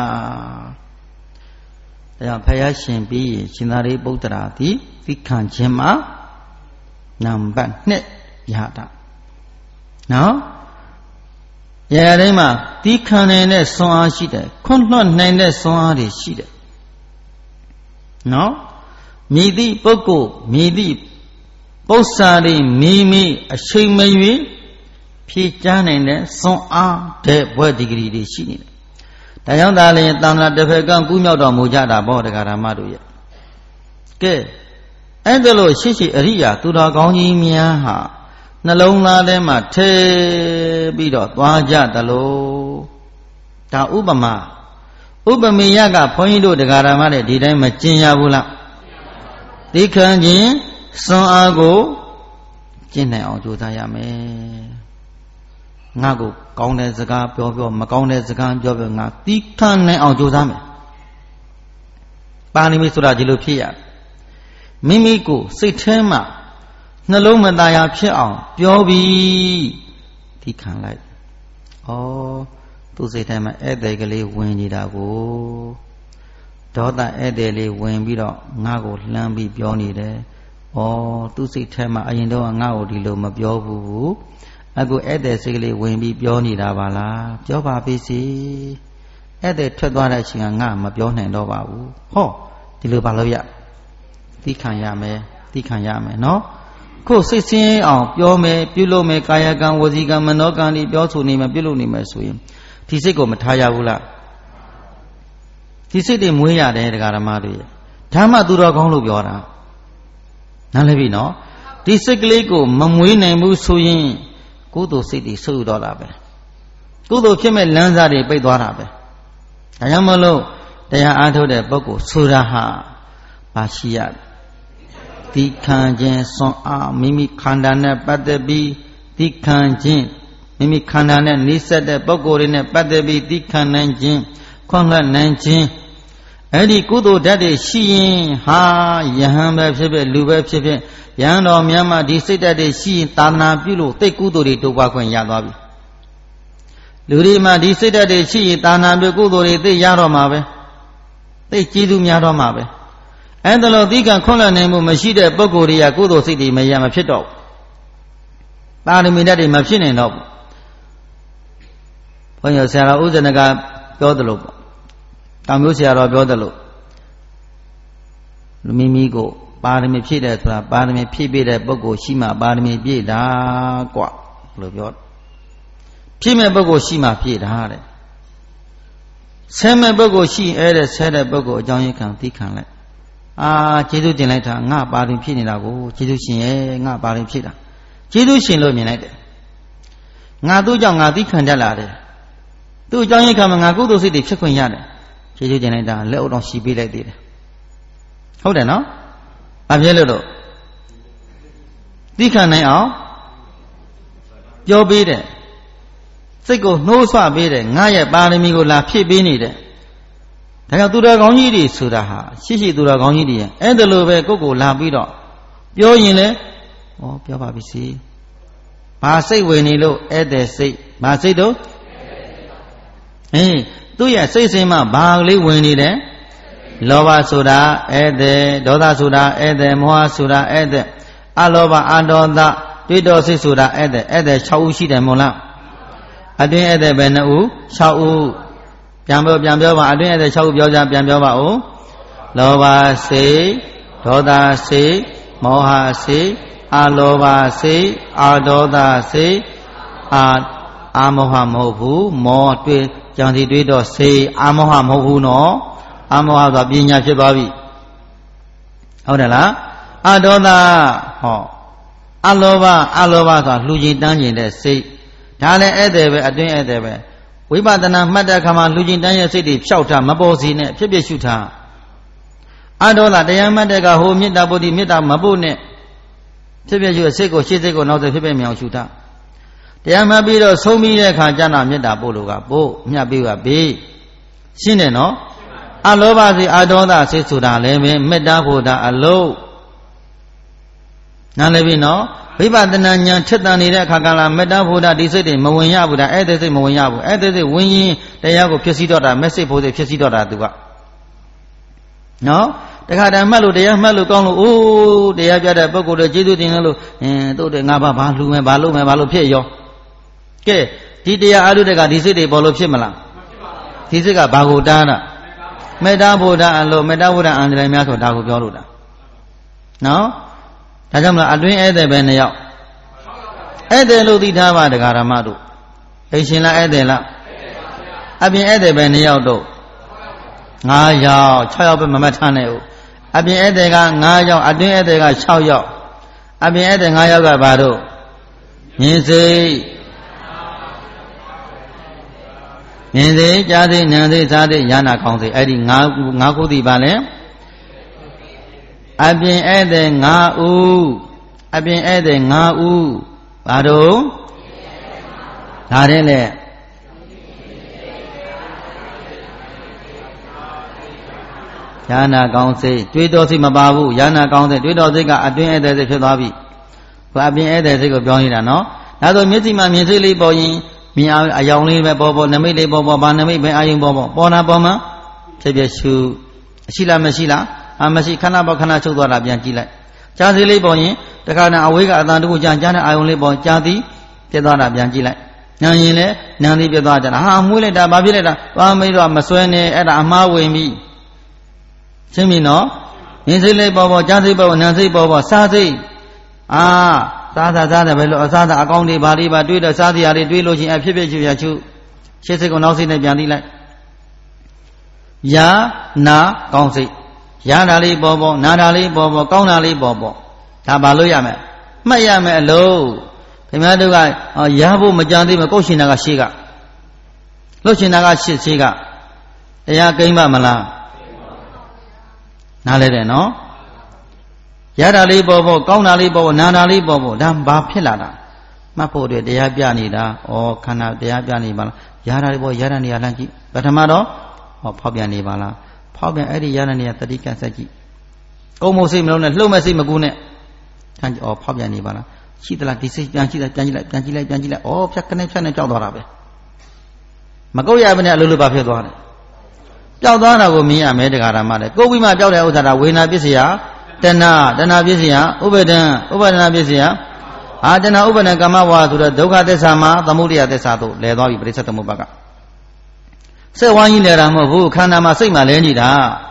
S1: ဒါကြောင့်ဘုရားရှင်ပြီးရင်ရှင်သာရိပုတ္တရာသည်တိခံခြင်းမှာနံပါတ်နှစ်ရတာနော်ရရတိုင်းမှာတီးခံနိုင်တဲ့ဆွမ်းအားရှိတယ်ခွန့်လွှတ်နိုင်တဲ့ဆွမ်းအားတွေရှိတယ်နော်မြည်သည့်ပုဂ္ဂိုလ်မြည်သည့်ပု္ပ္ပာတွေမိမိအချိန်မရွေးဖြည့်ချမ်းနိုင်တဲ့ဆွမ်းအားတဲ့ဘွဲ့ဒီဂရီတွေရှိနေတယ်ဒါကြောင့်ဒါလည်းတန်ត្រာတစ်ဖက်ကကူးမြောက်တော်မူကြတာပေါ့တရားဓမ္မတို့ရဲ့ကဲအဲ့ဒါလို့ရှိရှိအရိယာသူတော်ကောင်းကြီးများဟာနှလုံးသားထဲမှာထဲပြီးတော့သွားကြသလိုဒါဥပမာဥပမေယကဘုန်းကြီးတို့တရားဓမ္မနဲ့ဒီတိုင်းမကျင်ရဘူးလားသိခံခြင်းစွမ်းအားကိုကျင့်နိုင်အောင်ကြိုးစားရမယ်ငါကိုကောင်းတဲ့စကားပြောပြောမကောင်းတဲ့စကားပြောပြောငါသိခံနိုင်အောင်ကြိုးစားမယ်ပါဠိမိဆိုတာဒီလိုဖြစ်ရမိမိကိုစိတ်ထဲမှာနှလုံးမသားရဖြစ်အောင်ပြောပြီးဒီခံလိုက်ဩသူစိတ်ထဲမှာဧည့်သည်ကလေးဝင်နေတာကိုဒေါသဧည့်သည်လေးဝင်ပြီးတော့ငါ့ကိုလှမ်းပြီးပြောနေတယ်ဩသူစိတ်ထဲမှာအရင်တော့ငါ့ကိုဒီလိုမပြောဘူးအခုဧည့်သည်စိတ်ကလေးဝင်ပြီးပြောနေတာပါလားပြောပါပြီစီဧည့်သည်ထွက်သွားတဲ့အချိန်ကငါမပြောနိုင်တော့ပါဘူးဟောဒီလိုပါလို့ရသိခံရမယ်သိခံရမယ်နော်ကိုယ်စိတ်ဆင်းအောင်ပြောမယ်ပြုလုပ်မယ်ကာယကံဝစီကံမနောကံဒီပြောဆိုနေမယ်ပြုလုပ်နေမယ်ဆိုရင်ဒီစိတ်ကိုမထားရဘူးလားဒီစိတ်တွေမွေးရတယ်တရားဓမ္မတွေဓမ္မသူတော်ကောင်းလို့ပြောတာနားလည်ပြီနော်ဒီစိတ်ကလေးကိုမမွေးနိုင်ဘူးဆိုရင်ကုသိုလ်စိတ်တွေဆုပ်တော့တာပဲကုသိုလ်ဖြစ်မဲ့လမ်းစာတွေပိတ်သွားတာပဲဒါကြောင့်မလို့တရားအားထုတ်တဲ့ပုဂ္ဂိုလ်ဆိုတာဟာပါရှိရတိခံခြင်းစွမ်းအားမိမိခန္ဓာနဲ့ပတ်သက်ပြီးတိခံခြင်းမိမိခန္ဓာနဲ့နှိစက်တဲ့ပုဂ္ဂိုလ်တွေနဲ့ပတ်သက်ပြီးတိခံနိုင်ခြင်းခွန့်လွှတ်နိုင်ခြင်းအဲ့ဒီကုသိုလ်ဓာတ်တွေရှိရင်ဟာယဟန်ပဲဖြစ်ဖြစ်လူပဲဖြစ်ဖြစ်ယဟန်တော်များမှဒီစိတ်ဓာတ်တွေရှိရင်သာသနာပြုလို့တိတ်ကုသိုလ်တွေတိုးပွားခွင့်ရသွားပြီလူတွေမှာဒီစိတ်ဓာတ်တွေရှိရင်သာသနာပြုကုသိုလ်တွေသိရတော့မှာပဲသိကျေးဇူးများတော့မှာပဲအဲ့ဒါလို့သီကံခွန့်လွှတ်နိုင်မှုမရှိတဲ့ပုဂ္ဂိုလ်တွေကကုသိုလ်စိတ်တွေမရမဖြစ်တော့ဘူးပါရမီဓာတ်တွေမဖြစ်နိုင်တော့ဘူးဘုန်းကြီးဆရာတော်ဥဇနကပြောသလိုပေါ့တောင်မျိုးဆရာတော်ပြောသလိုလူမိမိကိုပါရမီဖြည့်တယ်ဆိုတာပါရမီဖြည့်ပြတဲ့ပုဂ္ဂိုလ်ရှိမှပါရမီပြည့်တာกว่าဘယ်လိုပြောဖြည့်မဲ့ပုဂ္ဂိုလ်ရှိမှဖြည့်တာတဲ့ဆဲမဲ့ပုဂ္ဂိုလ်ရှိအဲ့တဲ့ဆဲတဲ့ပုဂ္ဂိုလ်အကြောင်းရင်းခံသိခံလိုက်အာကျေးဇူးတင်လိုက်တာငါပါရင်ဖြစ်နေတာကိုကျေးဇူးရှင်ရဲ့ငါပါရင်ဖြစ်တာကျေးဇူးရှင်လို့မြင်လိုက်တယ်ငါသူ့ကြောင့်ငါသိခံတတ်လာတယ်သူ့အကြောင်းရင်းခံမှာငါကုသိုလ်စိတ်တွေဖြစ်ခွင့်ရတယ်ကျေးဇူးတင်လိုက်တာလက်အုပ်တော်ရှိပေးလိုက်သေးတယ်ဟုတ်တယ်နော်အပြည့်လို့တော့သိခံနိုင်အောင်ပြောပေးတယ်စိတ်ကိုနှိုးဆွပေးတယ်ငါရဲ့ပါရမီကိုလာဖြည့်ပေးနေတယ်ဒါကြောင့်သူတော်ကောင်းကြီးတွေဆိုတာဟာရှိရှိသူတော်ကောင်းကြီးတွေရဲ့အဲ့ဒါလိုပဲကိုယ့်ကိုလာပြီးတော့ပြောရင်လေဩပြောပါပြီစီဘာစိတ်ဝင်နေလို့ဧည့်သည်စိတ်ဘာစိတ်တော့အေးသူ့ရဲ့စိတ်စင်းမှဘာလေးဝင်နေတယ်လောဘဆိုတာဧည့်သည်ဒေါသဆိုတာဧည့်သည်မောဟဆိုတာဧည့်သည်အလောဘအဒေါသတွေးတော်စိတ်ဆိုတာဧည့်သည်ဧည့်သည်၆ဦးရှိတယ်မို့လားအတွင်းဧည့်သည်ပဲနှစ်ဦး၆ဦးပြန်ပြောပြန်ပြောပါအတွင်းဧည့်သည်၆ဦးပြောကြပြန်ပြောပါဦးလောဘစိတ်ဒေါသစိတ်မောဟစိတ်အာလောဘစိတ်အာဒေါသစိတ်အာအာမောဟမဟုတ်ဘူးမောတွေ့ကြံစီတွေးတော့စိတ်အာမောဟမဟုတ်ဘူးနော်အာမောဟဆိုပညာဖြစ်သွားပြီဟုတ်တယ်လားအာဒေါသဟောအလောဘအလောဘဆိုတာလှူကျင်တန်းကျင်တဲ့စိတ်ဒါလည်းဧည့်သည်ပဲအတွင်းဧည့်သည်ပဲဝိပဿနာမှတ်တဲ့အခါမှာလှူကျင်တန်းရဲ့စိတ်တွေဖြောက်ထားမပေါ်စီနဲ့ဖြစ်ဖြစ်ရှုထားအဒေါသတရားမှတ်တဲ့ကဟိုမေတ္တာပုဒ်ဒီမေတ္တာမပုတ်နဲ့ဖြစ်ဖြစ်ရှုစိတ်ကိုရှေ့စိတ်ကိုနောက်စိတ်ဖြစ်ဖြစ်မြောင်ရှုထားတရားမှတ်ပြီးတော့ဆုံးပြီးတဲ့အခါကျတော့မေတ္တာပို့လို့ကပို့မြတ်ပြီးကပြီးရှင်းတယ်နော်အလောဘစိတ်အဒေါသစိတ်ဆိုတာလည်းပဲမေတ္တာဖို့တာအလုံးနားလည်ပြီနော်ဝိပဿနာဉာဏ်ထက်တန်နေတဲ့အခါကလာမေတ္တာဖို့တာဒီစိတ်တွေမဝင်ရဘူးဒါအဲ့ဒီစိတ်မဝင်ရဘူးအဲ့ဒီစိတ်ဝင်ရင်တရားကိုဖြစ်စည်းတော့တာမက်ဆေ့ဖို့စိတ်ဖြစ်စည်းတော့တာသူကနော်တခါတည်းမှတ်လို့တရားမှတ်လို့ကောင်းလို့အိုးတရားပြတဲ့ပုဂ္ဂိုလ်တွေကျေးဇူးတင်လို့အင်းတို့တွေငါဘာဘာလှူမယ်ဘာလုပ်မယ်ဘာလို့ဖြစ်ရောကဲဒီတရားအားထုတ်တဲ့ကဒီစိတ်တွေပေါ်လို့ဖြစ်မလားဒီစိတ်ကဘာကိုတားတာမေတ္တာဘုရားအလို့မေတ္တာဘုရားအန္တရာယ်များဆိုဒါကိုပြောလို့တာနော်ဒါကြောင့်မလားအတွင်းဧည့်သည်ပဲနှစ်ယောက်ဧည့်သည်လို့သိထားပါတရားဓမ္မတို့အိရှင်လားဧည့်သည်လားအပြင်ဧည့်သည်ပဲနှစ်ယောက်တို့ငါးယောက်၆ယောက်ပဲမမှတ်ထားနဲ့ဦးအပြင်ဧည့်သည်ကငါးယောက်အတွင်းဧည့်သည်က၆ယောက်အပြင်ဧည့်သည်ငါးယောက်ကဘာတို့မြင်စိတ်မြင်စိတ်ကြားစိတ်နာမ်စိတ်စားစိတ်ညာနာကောင်းစိတ်အဲ့ဒီ၅၅ခုသိပါလဲအပြင်ဧည့်သည်၅ဦးအပြင်ဧည့်သည်၅ဦးဘာတို့ဒါတဲ့လေညာနာကောင်းစိတ်တွေးတော်စိတ်မပါဘူးညာနာကောင်းစိတ်တွေးတော်စိတ်ကအတွင်းဧည့်သည်စိတ်ဖြစ်သွားပြီဘာအပြင်ဧည့်သည်စိတ်ကိုပြောနေတာနော်ဒါဆိုမျက်စိမှာမြင်စိတ်လေးပေါ်ရင်မြင်အယောင်လေးပဲပေါ်ပေါ်နမိတ်လေးပေါ်ပေါ်ဘာနမိတ်ပဲအာယုံပေါ်ပေါ်ပေါ်နာပေါ်မှာဖြစ်ဖြစ်ရှုရှိလားမရှိလားအာမရှိခဏပေါ်ခဏချုပ်သွားတာပြန်ကြည့်လိုက်ကြားစီလေးပေါ်ရင်တခါနဲ့အဝေးကအတန်တခုကြားကြားတဲ့အာယုံလေးပေါ်ကြားသည်ပြတ်သွားတာပြန်ကြည့်လိုက်နာရင်လည်းနာသည်ပြတ်သွားကြတာဟာမွေးလိုက်တာဘာဖြစ်လိုက်တာဘာမေးတော့မစွဲနဲ့အဲ့ဒါအမှားဝင်ပြီရှင်းပြီနော်မြင်စိတ်လေးပေါ်ပေါ်ကြားစိတ်ပေါ်နာစိတ်ပေါ်ပေါ်စားစိတ်အာစားစားစားတယ်ပဲလို့အစားစားအကောင်းတွေဘာတွေပါတွေးတော့စားစရာတွေတွေးလို့ချင်းအဖြစ်ဖြစ်ချူရချူရှေ့စိတ်ကိုနောက်စိတ်နဲ့ပြန်သိလိုက်ယာနာကောင်းစိတ်ရတာလေးပေါ်ပေါ်နာတာလေးပေါ်ပေါ်ကောင်းတာလေးပေါ်ပေါ်ဒါဘာလို့ရမလဲမှတ်ရမယ်အလုံးခင်ဗျားတို့ကရဖို့မကြံသေးမကုတ်ရှင်တာကရှေးကလှုပ်ရှင်တာကရှေ့ရှေးကတရားကိမ့်ပါမလားနားလဲတယ်နော်ရတာလေးပေါ်ပေါ်ကောင်းတာလေးပေါ်ပေါ်နာတာလေးပေါ်ပေါ်ဒါဘာဖြစ်လာတာမှတ်ဖို့အတွက်တရားပြနေတာဩခန္ဓာတရားပြနေပါလားရတာလေးပေါ်ရတာနေရာလမ်းကြည့်ပထမတော့ဟောဖောက်ပြန်နေပါလားဖောက်ပြန်အဲ့ဒီရတဲ့နေရာတတိကဆက်ကြည့်ကုန်းမစိတ်မလုံးနဲ့လှုပ်မဲ့စိတ်မကူနဲ့ထမ်းကြည့်ဩဖောက်ပြန်နေပါလားရှိသလားဒီစိတ်ပြန်ကြည့်လိုက်ပြန်ကြည့်လိုက်ပြန်ကြည့်လိုက်ပြန်ကြည့်လိုက်ဩဖြတ်ကနေဖြတ်နေကြောက်သွားတာပဲမကုတ်ရဘဲနဲ့အလိုလိုပါဖြစ်သွားတယ်ပျောက်သွားတာကိုမြင်ရမယ်တရားဓမ္မတဲ့ကိုယ်ပြီးမှပျောက်တဲ့ဥစ္စာဒါဝေနာပစ္စယတဏတဏပစ္စယဥပါဒံဥပါဒနာပစ္စယအာတဏဥပါဒံကမ္မဝါဆိုတော့ဒုက္ခသစ္စာမှာသမုဒယသစ္စာတို့လဲသွားပြီပရိစ္ဆေသမုပ္ပါကစိတ်ဝိုင်းကြီးလဲတာမဟုတ်ဘူးခန္ဓာမှာစိတ်မှလဲနေတာ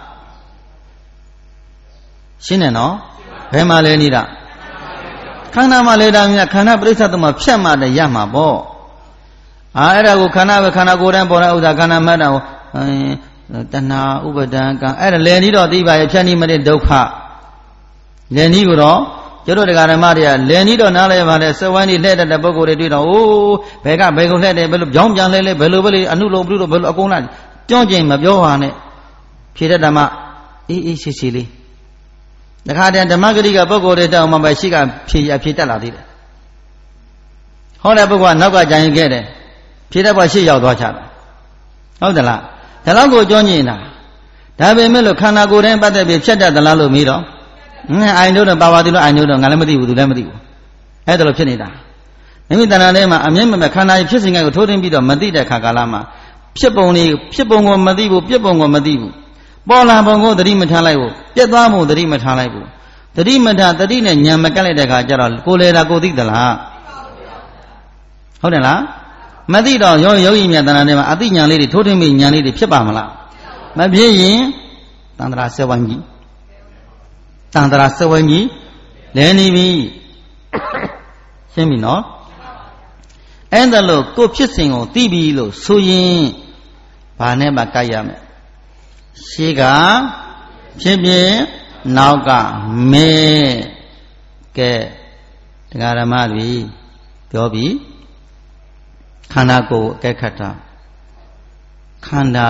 S1: ရှင်းတယ်နော်ဘယ်မှာလဲနေတာခန္ဓာမှာလဲတာမြတ်ခန္ဓာပရိစ္ဆေသမုပ္ပါဖြတ်မှတည်းရမှာပေါ့အာအဲ့ဒါကိုခန္ဓာပဲခန္ဓာကိုယ်တည်းပေါ်တဲ့ဥစ္စာခန္ဓာမှတ်တာကိုတဏဥပါဒံကအဲ့ဒါလဲနေတော့သိပါရဲ့ဖြတ်နေမတဲ့ဒုက္ခလဲနီးကိုတော့ကျတို့တရားဓမ္မတွေကလဲနီးတော့နားလဲပါလေစဝိုင်းနေလှဲ့တဲ့ပုဂ္ဂိုလ်တွေတွေ့တော့အိုးဘယ်ကဘယ်ကုန်လှဲ့တယ်ဘယ်လိုကြောင်းပြန်လဲလဲဘယ်လိုပဲလေအနုလုံးပြုလို့ဘယ်လိုအကုန်လားကြောင်းကျင်မပြောပါနဲ့ဖြေတဲ့ဓမ္မအေးအေးရှိရှိလေးတခါတည်းဓမ္မဂတိကပုဂ္ဂိုလ်တွေတောင်းမှပဲရှိကဖြေအဖြေတက်လာသေးတယ်ဟောတဲ့ပုဂ္ဂိုလ်ကနောက်ကကြံရင်ခဲ့တယ်ဖြေတဲ့ဘက်ရှေ့ရောက်သွားချတာဟုတ်သလားဒါတော့ကိုကြောင်းကျင်တာဒါပေမဲ့လို့ခန္ဓာကိုယ်တိုင်းပတ်သက်ပြီးဖြတ်တတ်သလားလို့မေးတော့ငါအိုင်တို့တော့ပါပါသေးလို့အိုင်တို့တော့ငါလည်းမသိဘူးသူလည်းမသိဘူးအဲ့ဒါလိုဖြစ်နေတာမိမိတဏ္ဍာထဲမှာအမြဲမမဲ့ခန္ဓာဖြစ်စဉ်ကိုထိုးထင်းပြီးတော့မသိတဲ့ခါကာလမှာဖြစ်ပုံလေးဖြစ်ပုံကိုမသိဘူးပြက်ပုံကိုမသိဘူးပေါ်လာပုံကိုသတိမထားလိုက်ဘူးပြက်သွားမှုသတိမထားလိုက်ဘူးသတိမထားသတိနဲ့ဉာဏ်မကက်လိုက်တဲ့ခါကျတော့ကိုလေတာကိုသိသလားဟုတ်တယ်လားမသိတော့ယောယောဂီမြတ်တဏ္ဍာထဲမှာအသိဉာဏ်လေးတွေထိုးထင်းပြီးဉာဏ်လေးတွေဖြစ်ပါမလားမဖြစ်ရင်တန်တရာစဝိုင်းကြီးတန်တရာစဝိုင်းကြီးလဲနေပြီရှင်းပြီနော်အဲ့ဒါလို့ကိုဖြစ်စဉ်ကိုသိပြီလို့ဆိုရင်ဘာနဲ့မှကြိုက်ရမယ်ရှေးကဖြစ်ဖြစ်နောက်ကမဲကဲတရားဓမ္မတွေပြောပြီးခန္ဓာကိုယ်အကဲခတ်တာခန္ဓာ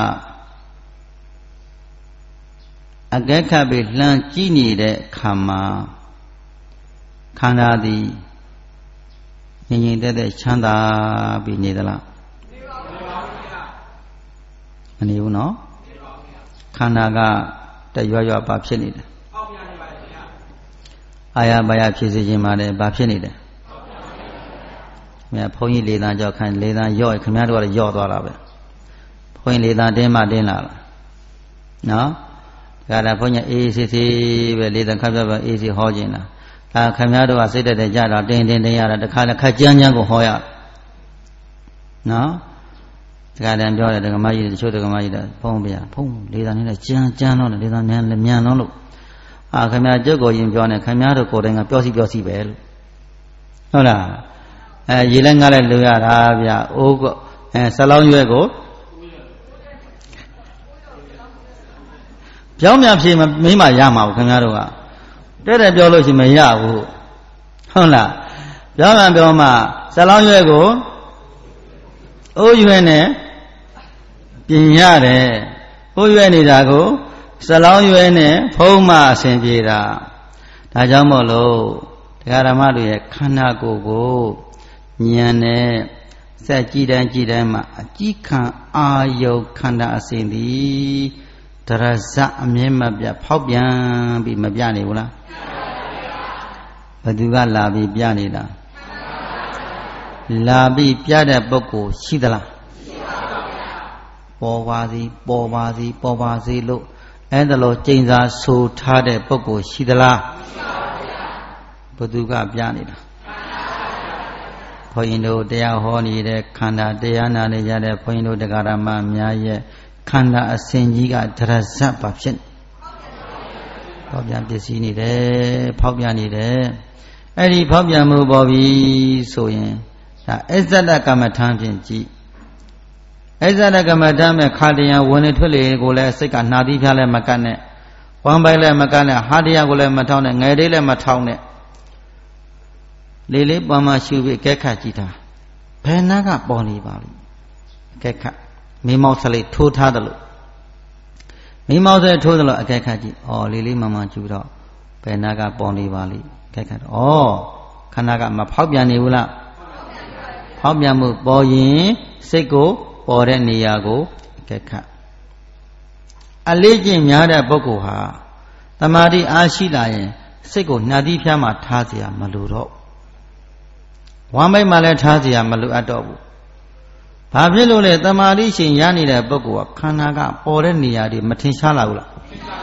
S1: ကအကဲခတ်ပြီးလှမ်းကြည့်နေတဲ့ခါမှာခန္ဓာသည်ငြိမ်ငြိမ်သက်သက်ချမ်းသာပြီးနေသလားမနေဘူးနော်ခန္ဓာကတရွရွပါဖြစ်နေတယ်အာရပါရဖြစ်စေခြင်းပါတယ်ဘာဖြစ်နေတယ်မြတ်ဘုန်းကြီးလေးသားကြောက်ခိုင်းလေးသားရော့ခင်ဗျားတို့ကရော့သွားတာပဲဘုန်းကြီးလေးသားတင်းမတင်းလာလားနော်ဒါကဘုန်းကြီးအေးစစ်စစ်ပဲလေးသားခပ်ပြပြအေးစစ်ဟောခြင်းလားဒါခင်ဗျားတို့ကစိတ်တက်တက်ကြတော့တင်းတင်းတင်းရတာတခါလည်းခက်ကြမ်းကြမ်းကိုဟောရနော်တခါတည်းပြောတယ်ဒကမကြီးတချို့ဒကမကြီးတော့ဘုန်းဗျာဘုန်းလေးသားနဲ့ကြမ်းကြမ်းတော့လေးသားမြန်မြန်တော့လို့အာခင်ဗျားကြုတ်ကိုရင်ပြောနေခင်ဗျားတို့ကိုယ်တိုင်ကပြောစီပြောစီပဲလို့ဟုတ်လားအဲရေလဲငါလဲလူရတာဗျာအိုးကအဲဆလောင်းရွက်ကိုပြောင်းမြန်ဖြေမိမ့်မရမှာဘူးခင်ဗျားတို့ကတဲ့တဲ့ပြောလို့ရှိမရဘူးဟုတ်လားပြောင်းမြန်ပြောမှဆလောင်းရွက်ကိုအိုးရွက်နဲ့ပြင်ရတယ်အိုးရွက်နေတာကိုဆလောင်းရွက်နဲ့ဖုံးမအဆင်ပြေတာဒါကြောင့်မို့လို့တရားဓမ္မတွေရဲ့ခန္ဓာကိုယ်ကိုဉာဏ်နဲ့စက်ကြည့်တိုင်းကြည့်တိုင်းမှာအကြည့်ခံအာယုခန္ဓာအစဉ်သည်ဒရဇအမြဲမပြတ်ဖောက်ပြန်ပြီးမပြနေဘူးလားဘယ်သူကလာပြီးပြနေတာလာပြီးပြတဲ့ပုဂ္ဂိုလ်ရှိသလားရှိပါဘူးဗျာပေါ်ပါစီပေါ်ပါစီပေါ်ပါစီလို့အဲ့ဒါလို့ကျင့်စာဆိုထားတဲ့ပုဂ္ဂိုလ်ရှိသလားရှိပါဘူးဗျာဘယ်သူကပြနေတာဘုန်းကြီးတို့တရားဟောနေတဲ့ခန္ဓာတရားနာနေကြတဲ့ဘုန်းကြီးတို့တရားဓမ္မများရဲ့ခန္ဓာအစဉ်ကြီးကဒရဇတ်ပါဖြစ်ဖောက်ပြန်ပစ္စည်းနေတယ်ဖောက်ပြန်နေတယ်အဲ့ဒီဖောက်ပြန်မှုပေါ်ပြီဆိုရင်ဒါအစ္ဆဒကမ္မထံဖြင့်ကြည့်အစ္ဆဒကမ္မထံမဲ့ခါတရံဝင်နေထွက်လေကိုလည်းစိတ်ကနှာသီးဖျားလည်းမကတ်နဲ့ဝမ်းပိုက်လည်းမကတ်နဲ့ဟာတရားကိုလည်းမထောင်းနဲ့ငယ်လေးလည်းမထောင်းနဲ့လေးလေးပွားမှရှုပြီးကဲခတ်ကြည့်တာဘယ်နာကပေါ်နေပါလိမ့်ကဲခတ်မိမောက်စလေးထိုးထားတယ်လို့မိမောက်စလေးထိုးတယ်လို့အကဲခတ်ကြည့်ဩလေးလေးမမကျူတော့ဘယ်နာကပေါ်နေပါလိမ့်ကဲခတ်ဩခန္ဓာကမဖောက်ပြန်နေဘူးလားဖောက်ပြန်မှုပေါ်ရင်စိတ်ကိုပေါ်တဲ့နေရာကိုကဲခတ်အလေးကျင့်များတဲ့ပုဂ္ဂိုလ်ဟာတမာတိအားရှိလာရင်စိတ်ကိုနှာသီးဖျားမှထားเสียမလိုတော့ဝမ်းမိတ်မှလည်းထားเสียမလိုအပ်တော့ဘူးဘာဖြစ်လို့လဲတမာတိရှင်ရနေတဲ့ပုဂ္ဂိုလ်ကခန္ဓာကပေါ်တဲ့နေရာတွေမထင်ရှားလာဘူးလား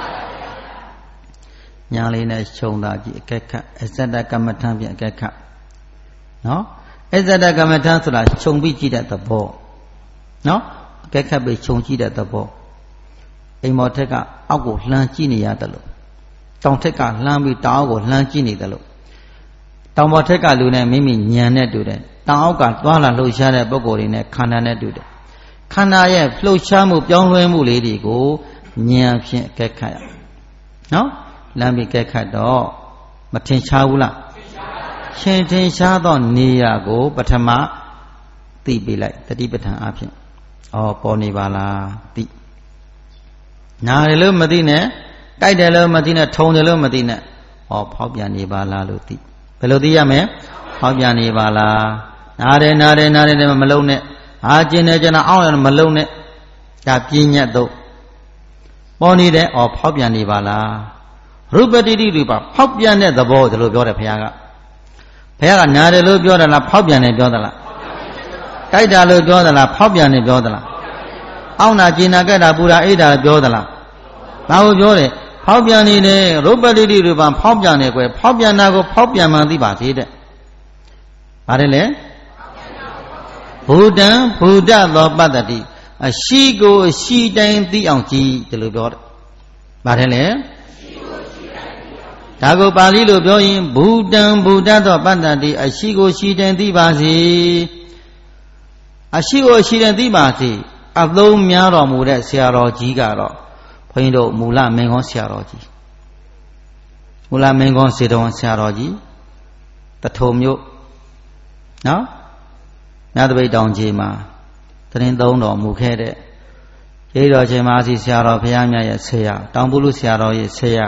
S1: ညာလေးနဲ့ခြုံတာကြည့်အကဲခတ်အစ္ဆဒကမ္မထံပြန်အကဲခတ်နော်အစ္ဆဒကမ္မထံဆိုတာခြုံပြီးကြည့်တဲ့သဘောနော်အကဲခတ်ပြီးခြုံကြည့်တဲ့သဘောအိမ်မော်ထက်ကအောက်ကိုလှမ်းကြည့်နေရတယ်လို့တောင်ထက်ကလှမ်းပြီးတောင်အောက်ကိုလှမ်းကြည့်နေတယ်လို့တောင်ပေါ်ထက်ကလူနဲ့မိမိဉာဏ်နဲ့တူတယ်တောင်အောက်ကသွားလာလှုပ်ရှားတဲ့ပုံကိုယ်တွေနဲ့ခန္ဓာနဲ့တူတယ်ခန္ဓာရဲ့လှုပ်ရှားမှုပြောင်းလဲမှုလေးတွေကိုဉာဏ်ဖြင့်ကဲခတ်ရနော်လမ်းပြီးကဲခတ်တော့မထင်ရှားဘူးလားရှင်ထင်ရှားသောနေရာကိုပထမသိပေးလိုက်တတိပဋ္ဌာန်အဖြစ်ဩပေါ်နေပါလားသိနားတယ်လို့မသိနဲ့ကြိုက်တယ်လို့မသိနဲ့ထုံတယ်လို့မသိနဲ့ဩဖောက်ပြန်နေပါလားလို့သိဘယ်လိုသိရမလဲဖောက်ပြန်နေပါလားနားတယ်နားတယ်နားတယ်မလုံးနဲ့ဟာကျင်တယ်ကျင်တာအောင်းတယ်မလုံးနဲ့ဒါပြဉ္ညတ်တော့ပေါ်နေတယ်ဩဖောက်ပြန်နေပါလားရူပတိတိတွေပါဖောက်ပြန်တဲ့သဘောဒီလိုပြောတယ်ဘုရားကဘုရားကနားတယ်လို့ပြောတယ်လားဖောက်ပြန်တယ်ပြောသလားကြိုက်တာလို့ပြောသလားဖောက်ပြန်တယ်ပြောသလားအောင်းတာကျင်တာကြက်တာပူတာအိတ်တာပြောသလားဒါကိုပြောတယ်ဖောက်ပြန်နေတယ်ရူပတိတိတွေပါဖောက်ပြန်တယ်ကွယ်ဖောက်ပြန်တာကိုဖောက်ပြန်မှသိပါသေးတဲ့ဗါတယ်လေဘူတံဘူတသောပတ္တိအရှိကိုအရှိတိုင်းသိအောင်ကြည်ဒီလိုပြောတယ်ပါတယ်ဒါကိုပါဠိလိုပြောရင်ဘူတံဘူတသောပတ္တတိအရှိကိုရှိတယ်သိပါစေအရှိကိုရှိတယ်သိပါစေအသုံးများတော်မူတဲ့ဆရာတော်ကြီးကတော့ဘုန်းကြီးတို့မူလမင်းကောဆရာတော်ကြီးမူလမင်းကောစေတော်ဆရာတော်ကြီးတထုံမြို့နော်ညတပိတ်တောင်ကြီးမှာတရင်သုံးတော်မူခဲ့တဲ့ရေတော်ရှင်မဆီဆရာတော်ဘုရားမြတ်ရဲ့ဆရာတောင်ပုလူဆရာတော်ရဲ့ဆရာ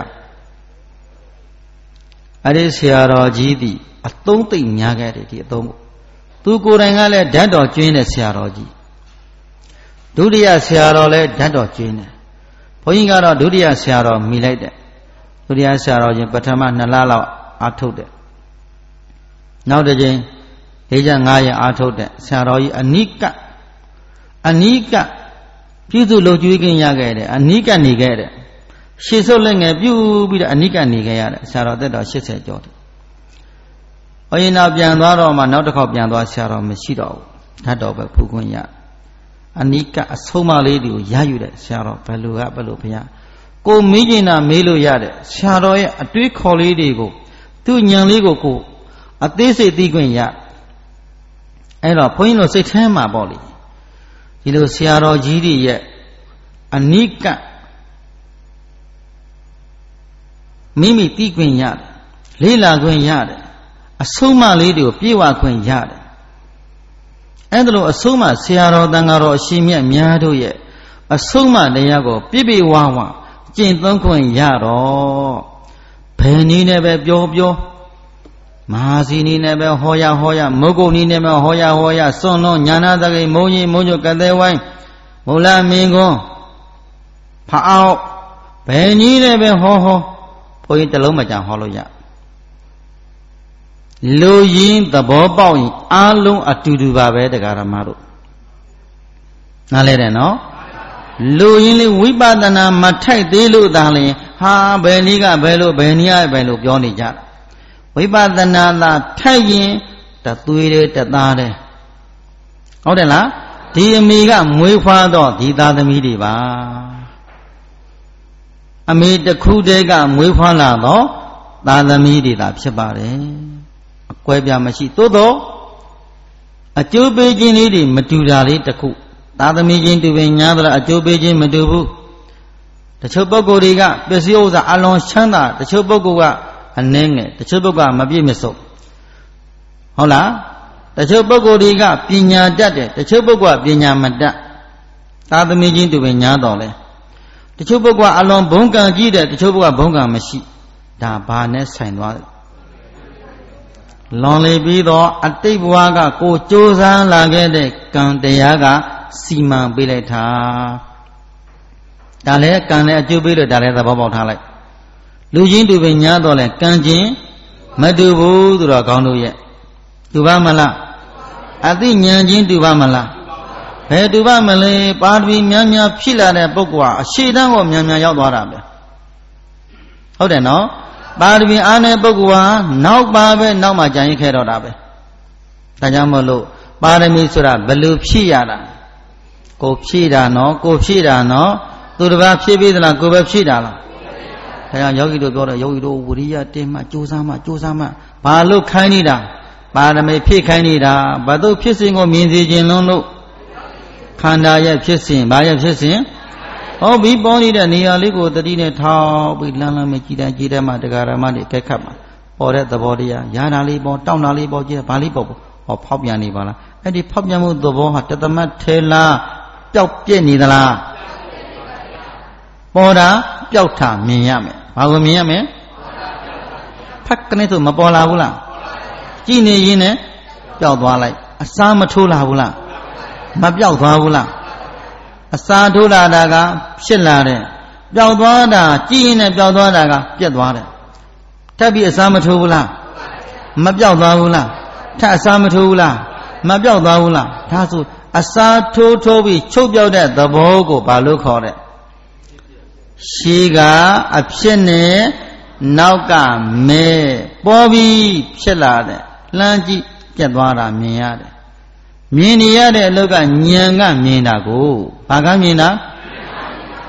S1: အဲ့ဒီဆရာတော်ကြီးသည်အသုံးသိမ့်များခဲ့တယ်ဒီအသုံးကိုသူကိုယ်တိုင်ကလည်းဓာတ်တော်ကျွင်းတဲ့ဆရာတော်ကြီးဒုတိယဆရာတော်လည်းဓာတ်တော်ကျွင်းတယ်ဘုန်းကြီးကတော့ဒုတိယဆရာတော်မိလိုက်တယ်ဒုတိယဆရာတော်ချင်းပထမနှစ်လလောက်အားထုတ်တယ်နောက်တစ်ချိန်လေးချက်ငါးရက်အားထုတ်တယ်ဆရာတော်ကြီးအနိကအနိကပြုစုလုပ်ကျွေးခြင်းရခဲ့တယ်အနိကနေခဲ့တယ်ရှေ့ဆုပ်လက်ငယ်ပြုပြီးတော့အနိကနေခဲ့ရတယ်ဆရာတော်သက်တော်၈၀ကျော်တယ်။ဘုရင်နောက်ပြန်သွားတော့မှနောက်တစ်ခေါက်ပြန်သွားဆရာတော်မရှိတော့ဘူးဓာတ်တော်ပဲဖူးခွင့်ရအနိကအဆုံးမလေးတွေကိုရယူတဲ့ဆရာတော်ဘယ်လိုကဘယ်လိုဘုရားကိုမေးကျင်တာမေးလို့ရတဲ့ဆရာတော်ရဲ့အတွေးခေါ်လေးတွေကိုသူ့ဉာဏ်လေးကိုကိုအသေးစိတ်သိခွင့်ရအဲ့တော့ဘုန်းကြီးတို့စိတ်ထဲမှာပေါ့လေဒီလိုဆရာတော်ကြီးတွေရဲ့အနိကမိမိသိခွင့်ရတယ်လေးလာခွင့်ရတယ်အဆုံးမလေးတွေကိုပြေဝခွင့်ရတယ်အဲ့ဒါလို့အဆုံးမဆရာတော်တန်ဃာတော်အရှင်မြတ်များတို့ရဲ့အဆုံးမတရားကိုပြည့်ပြည့်ဝဝကျင့်သုံးခွင့်ရတော့ဘယ်နည်းနဲ့ပဲပြောပြောမဟာစီနီနဲ့ပဲဟောရဟောရမုတ်ကုတ်နီနဲ့ပဲဟောရဟောရစွန့်လုံးညာနာတကိမုံကြီးမုံကျကတဲ့ဝိုင်းမူလမင်းကွန်းဖအောင်ဘယ်နည်းနဲ့ပဲဟောဟောဘုန်းကြီးတလုံးမကြံဟောလို့ရလူရင်းသဘောပေါက်ရင်အားလုံးအတူတူပါပဲတရားဓမ္မတို့နားလဲတယ်နော်လူရင်းလေးဝိပဿနာမထိုက်သေးလို့သာလျှင်ဟာဘယ်နည်းကဘယ်လိုဘယ်နည်းကဘယ်လိုပြောနေကြတာဝိပဿနာသာထိုက်ရင်တသွေးတယ်တသားတယ်ဟုတ်တယ်လားဒီအမိကမွေးဖွားတော့ဒီသားသမီးတွေပါအမေတစ်ခုတည်းကမွေးဖွားလာတော့သာသမီတွေသာဖြစ်ပါတယ်အကွဲပြားမရှိသို့တော့အကျိုးပေးခြင်းလေးတွေမတူတာလေးတစ်ခုသာသမီချင်းတူပင်ညာသလားအကျိုးပေးခြင်းမတူဘူးတချို့ပုဂ္ဂိုလ်တွေကပစ္စည်းဥစ္စာအလွန်ချမ်းသာတချို့ပုဂ္ဂိုလ်ကအနှဲငယ်တချို့ပုဂ္ဂိုလ်ကမပြည့်မစုံဟုတ်လားတချို့ပုဂ္ဂိုလ်တွေကပညာတတ်တယ်တချို့ပုဂ္ဂိုလ်ကပညာမတတ်သာသမီချင်းတူပင်ညာတော်လဲတချို့ပုဂ္ဂိုလ်ကအလွန်ဘုံကံကြီးတယ်တချို့ပုဂ္ဂိုလ်ကဘုံကံမရှိဒါဘာနဲ့ဆိုင်သွားလဲလွန်လေပြီးတော့အတိတ်ဘဝကကိုကြိုးစားလာခဲ့တဲ့ကံတရားကစီမံပေးလိုက်တာဒါလည်းကံနဲ့အကျိုးပေးလို့ဒါလည်းသဘောပေါက်ထားလိုက်လူချင်းတူပင်ညာတော့လဲကံချင်းမတူဘူးသူတော်ကောင်းတို့ရဲ့တူပါမလားအသိဉာဏ်ချင်းတူပါမလားဘယ်တူပါမလဲပါရမီများများဖြစ်လာတဲ့ပုဂ္ဂိုလ်ဟာအရှိတန်းကိုများများရောက်သွားတာပဲဟုတ်တယ်နော်ပါရမီအားနဲ့ပုဂ္ဂိုလ်ဟာနောက်ပါပဲနောက်မှကြံရင်ခဲတော့တာပဲဒါကြောင့်မို့လို့ပါရမီဆိုတာဘယ်လိုဖြည့်ရတာကိုဖြည့်တာနော်ကိုဖြည့်တာနော်သူတစ်ပါးဖြည့်ပြီးသလားကိုပဲဖြည့်တာလားဒါကြောင့်ယောဂီတို့ပြောတော့ယောဂီတို့ဝိရိယတင်းမှကြိုးစားမှကြိုးစားမှဘာလို့ခိုင်းနေတာပါရမီဖြည့်ခိုင်းနေတာဘာလို့ဖြစ်စဉ်ကိုမြင်စေခြင်းလုံးလို့ခန္ဓာရဲ့ဖြစ်စဉ်ဘာရဲ့ဖြစ်စဉ်ဟောပြီးပေါ်နေတဲ့နေရာလေးကိုတတိနဲ့ထောက်ပြီးလမ်းလမ်းမကြည်တိုင်းကြည်တိုင်းမှတရားဓမ္မတွေကြက်ခတ်မှာပေါ်တဲ့သဘောတရားရာတာလေးပေါ်တောင်းတာလေးပေါ်ကြည့်ဘာလေးပေါ်ပေါ်ဟောဖောက်ပြန်နေပါလားအဲ့ဒီဖောက်ပြန်မှုသဘောဟာတသမတ်ထဲလားပျောက်ပြက်နေသလားပေါ်တာပျောက်တာမြင်ရမယ်ဘာကိုမြင်ရမလဲဖက်ကနေဆိုမပေါ်လာဘူးလားကြည်နေရင်းနဲ့ပျောက်သွားလိုက်အစားမထိုးလာဘူးလားမပျောက်သွားဘူးလားအစာထိုးလာတာကဖြစ်လာတယ်ပျောက်သွားတာကြည်ရင်နဲ့ပျောက်သွားတာကပြက်သွားတယ်ထပ်ပြီးအစာမထိုးဘူးလားမပျောက်သွားဘူးလားထပ်အစာမထိုးဘူးလားမပျောက်သွားဘူးလားဒါဆိုအစာထိုးထိုးပြီးချုပ်ပြောက်တဲ့သဘောကိုဘာလို့ခေါ်တဲ့ရှေးကအဖြစ်နဲ့နောက်ကမဲပေါ်ပြီးဖြစ်လာတဲ့လှမ်းကြည့်ပြက်သွားတာမြင်ရတယ်မြင်နေရတဲ့အလုပ်ကဉာဏ်ကမြင်တာကိုဘာကမြင်တာ